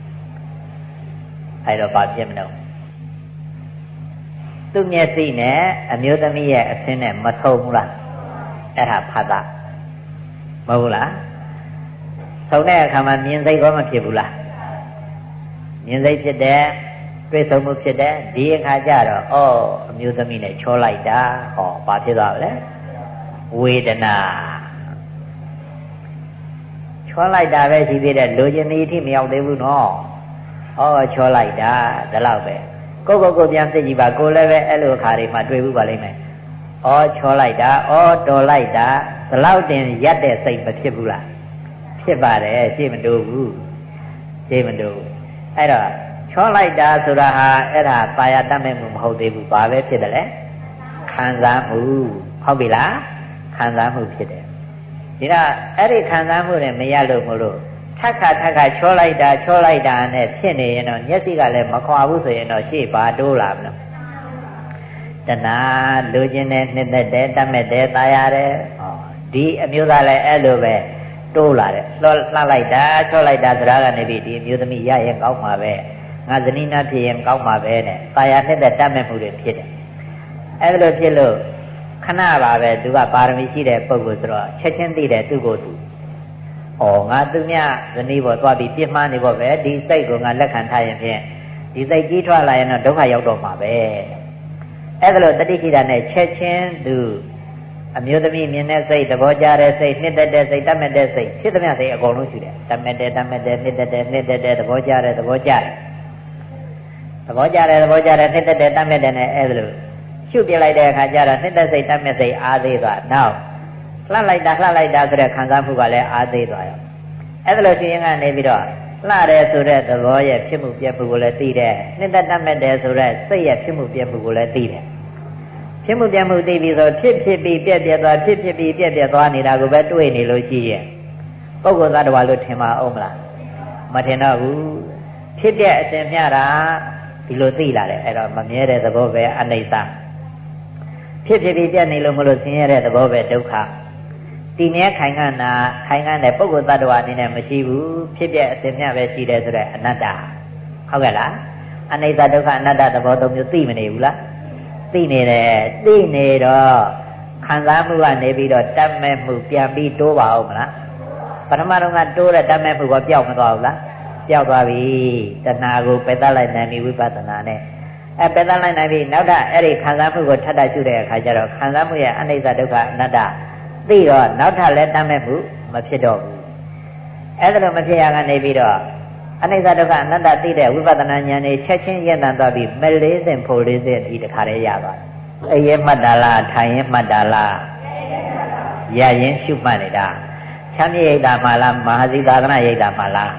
အဲ့တော့ဘာဖြစ်မလို့သူ့မျက်စိနဲ့အမျိုးသမီးရဲ့အဆင်းနဲ့မထုံဘူးလားအဲ့ဒါဖတ်တာမဟုတ်ဘူးလားထုံတဲ့အခါမှာမြင်စိတ်ကောမဖြစ်ဘူးလားမြင်စိတ်ဖြစ်တယ်တွေ့ဆုံမှုဖြစ်တယ်ဒီအခါကျတော့အမျိုးသမီးနဲ့ချောလိုက်တာဟောဘာဖြစ်သွားလဲဝေဒနာချောလိုက်တာပဲရှိသေးတယ်လိုချင်နေအထိမရောက်သေးဘူးနော်ချောလိုက်တာဒါတော့ပဲကိုပြန်သိကြည့်ပါကိုလည်းပဲအဲ့လိုအခါတွေမှာတွေ့ဘူးပါလိမ့်မယ်ချောလိုက်တာတော်လိုက်တာဒီလောက်တင်ရက်တဲ့စိတ်မဖြစ်ဘူးလားဖြစ်ပါတယ်ရှေ့မတိုးဘူးရှေ့မတိုးအဲ့တော့ချောလိုက်တာဆိုတာဟာအဲ့ဒါပါရတတ်မဲ့မှုမဟုတ်သေးဘူးဘာပဲဖြစ်တယ်လဲခံစားမှုဟုတ်ပြီလားခံစားမှုဖြစ်တယ်ဒီတော့အဲ့ဒီခံစားမှုနဲ့မရလို့မလို့ထက်ခါချောလိုက်တာနဲ့ဖြစ်နေရင်တော့မျက်စိကလည်းမခွာဘူးဆိုရင်တော့ရှေ့ပါတိုးလာမလို့တတဏှာလူချင်းနဲ့နှစ်သက်တယ်တတ်မဲ့တယ်ตายရတယ်ဒီအမျိုးသားလည်းအဲ့လိုပဲတိုးလာတယ်လှလိုက်တာချော့လိုက်တာသရာကနေပြီးဒီအမျိုးသမီးရရင်ကောင်းမှာပဲငါဇနီးနာဖြစ်ရင်ကောင်းမှာပဲနဲ့ตายရနှစ်သက်တတ်မဲ့မှုတွေဖြစ်တယ်အဲ့လိုဖြစ်လို့ခဏပါပဲသူကပါရမီရှိတဲ့ပုဂ္ဂိုလ်ဆိုတော့ချက်ချင်းသိတယ်သူ့ကိုယ်သူငါသူမြဇနီးပေါ်သွားပြီးပြစ်မှားနေဖို့ပဲဒီစိတ်ကိုငါလက်ခံထားရင်ဖြင့်ဒီစိတ်ကြီးထွားလာရင်တော့ဒုက္ခရောက်တော့မှာပဲအဲ့ဒါလို့တတိရှိတာနဲ့ချက်ချင်းသူအမျိုးသမီးမြင်တဲ့စိတ်သဘောကျတဲ့စိတ်နှစ်သက်တဲ့စိတ်တတ်မဲ့တဲ့စိတ်ဖြစ်သမျှစိတ်အကုန်လုံးရှိတယ်တတ်မဲ့တဲ့နှစ်သက်တဲ့သဘောကျတဲ့သဘောကျတဲ့နှစ်သက်တဲ့တတ်မဲ့တဲ့နဲ့အဲ့ဒါလို့ရှုပြလိုက်တဲ့အခါကျတော့နှစ်သက်စိတ်တတ်မဲ့စိတ်အားသေးသွားနောက်လှလိုက်တာဆိုတဲ့ခံစားမှုကလည်းအားသေးသွားရောအဲ့ဒါလို့ရှိရင်ကနေပြီးတော့လှတယ်ဆိုတဲ့သဘောရဲ့ဖြစ်မှုပြက်မှုကိုလည်းသိတယ်နှစ်သက်တတ်မဲ့တယ်ဆိုတဲ့စိတ်ရဲ့ဖြစ်မှုပြက်မှုကိုလည်းသိတယ်ဖြစ်မှုပြက်မှုသိပြီဆိုဖြစ်ပြီးပြက်သွားဖြစ်ပြီးပြက်သွားနေတာကိုပဲတွေ့နေလို့ရှိရင်ပုဂ္ဂိုလ်သတ္တဝါလို့ထင်ပါအောင်မလားမထင်တော့ဘူးဖြစ်တဲ့အစဉ်မျှတာဒီလိုသိလာတယ်အဲ့တော့မမြဲတဲ့သဘောပဲအနိစ္စဖြစ်ပြီးပြက်နေလို့မလို့ဆင်းရဲတဲ့သဘောပဲဒုက္ခတည်မြဲခိုင်ခံတဲ့ပုဂ္ဂိုလ်သတ္တဝါအနေနဲ့မရှိဘူးဖြစ်တဲ့အစဉ်မျှပဲရှိတယ်ဆိုတဲ့အနတ္တဟုတ်ကဲ့လားအနိစ္စဒုက္ခအနတ္တသဘောသုံးမျိုးသိမနေဘူးလားသိနေတယ်သိနေတော့ခံစားမှုကနေပြီးတော့တတ်မဲ့မှုပြန်ပြီးတိုးပါအောင်မလားပထမတော့ကတိုးတဲ့တတ်မဲ့မှုကပျောက်မသွားဘူးလားပျောက်သွားပြီတဏှာကိုပယ်တတ်လိုက်နိုင်ပြီဝိပဿနာနဲ့ပယ်တတ်လိုက်နိုင်ပြီနောက်တော့အဲ့ဒီခံစားမှုကိုထပ်ထပ်ရှုတဲ့အခါကျတော့ခံစားမှုရဲ့အနိစ္စဒုက္ခအနတ္တသိတော့နောက်ထပ်လည်းတတ်မဲ့မှုမဖြစ်တော့ဘူးအဲ့ဒါလိုမဖြစ်ရကနေပြီးတော့အနိစ္စဒုက္ခအနတ္တသိတဲ့ဝိပဿနာဉာဏ်နဲ့ချက်ချင်းရင့်တန်သွားပြီးမလေးစင်ဖို့လေးစင်ဒီတခါတည်းရသွားတယ်။အေးရမှတ်တာလားထိုင်ရင်မှတ်တာလားရရင်ရှုမှတ်နေတာချမ်းမြေရိတ်တာမှလားမဟာစီသာသနာရိတ်တာမှလား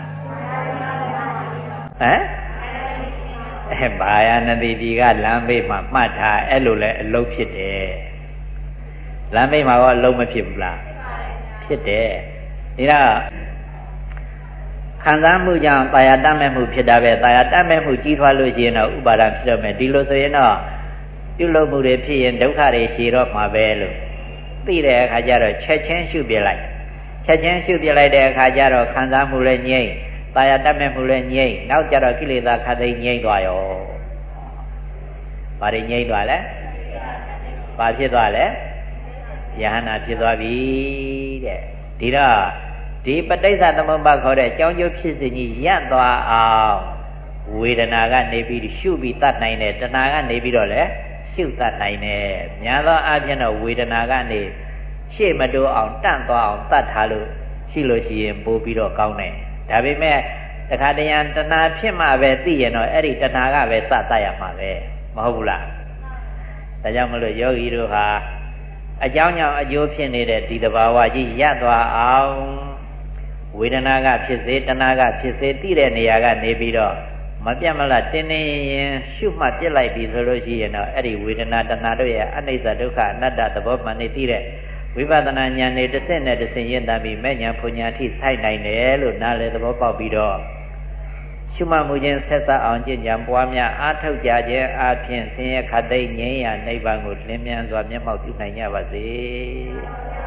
ဟမ်ဘာယာနတိဒီကလမ်းဘေးမှာမှတ်ထားအဲ့လိုလဲအလုပ်ဖြစ်တယ်လမ်းဘေးမှာရောအလုပ်မဖြစ်ဘူးလားဖြစ်တယ်ဒါခံစားမှုကြောင့်တာယာတတ်မဲ့မှုဖြစ်တာပဲတာယာတတ်မဲ့မှုကြီးထွားလို့ရှိရင်တော့ဥပါဒဖြစ်တော့မယ်ဒီလိုဆိုရင်တော့ပြုလုပ်မှုတွေဖြစ်ရင်ဒုက္ခတွေရှိတော့မှာပဲလို့သိတဲ့အခါကျတော့ချက်ချင်းရှုပြလိုက်တဲ့အခါကျတော့ခံစားမှုလည်းငြိမ့်တာယာတတ်မဲ့မှုလည်းငြိမ့်နောက်ကျတော့ကိလေသာခတ်သိမ်းငြိမ့်သွားရောဘာတွေငြိမ့်သွားလဲဘာဖြစ်သွားလဲယဟနာဖြစ်သွားပြီတဲ့ဒီတော့ဒီပဋိစ္စသမုပ္ပါခေါ်တဲ့အကြောင်းကျိုးဖြစ်စဉ်ကြီးရပ်သွားအောင်ဝေဒနာကနေပြီးရှုပြီးတတ်နိုင်တယ်တဏှာကနေပြီးတော့လည်းရှုတတ်နိုင်တယ်များသောအားဖြင့်တော့ဝေဒနာကနေရှေ့မတိုးအောင်တန့်သွားအောင်တတ်ထားလို့ရှိလို့ရှိရင်ပို့ပြီးတော့ကောင်းတယ်ဒါပေမဲ့တခါတရံတဏှာဖြစ်မှပဲသိရင်တော့အဲ့ဒီတဏှာကပဲစတတ်ရမှာပဲမဟုတ်ဘူးလားဒါကြောင့်မလို့ယောဂီတို့ဟာအကြောင်းကြောင့်အကျိုးဖြစ်နေတဲ့ဒီသဘာဝကြီးရပ်သွားအောင်ဝေဒနာကဖြစ်စေတဏှာကဖြစ်စေသိတဲ့နေရာကနေပြီးတော့မပြတ်မလားတင်းနေရင်ရှုမှတ်ပြစ်လိုက်ပြီဆိုလို့ရှိရင်တော့အဲ့ဒီဝေဒနာတဏှာတို့ရဲ့အနိစ္စဒုက္ခအနတ္တသဘောမှန်နေသိတဲ့ဝိပဿနာဉာဏ်နဲ့တစ်ဆင့်နဲ့တစ်ဆင့်ရင့်တမ်းပြီးမဲ့ဉာဏ်ဖွဉာဏ်ထိဆိုင်နိုင်တယ်လို့နားလည်သဘောပေါက်ပြီးတော့ရှုမှတ်မှုချင်းဆက်ဆက်အောင်ကျင့်ကြံပွားများအားထုတ်ကြခြင်းအပြင်ဆင်းရဲခတ်သိမ်းငြိမ်းရာနိဗ္ဗာန်ကိုလင်းမြန်စွာမျက်မှောက်ပြုနိုင်ကြပါစေ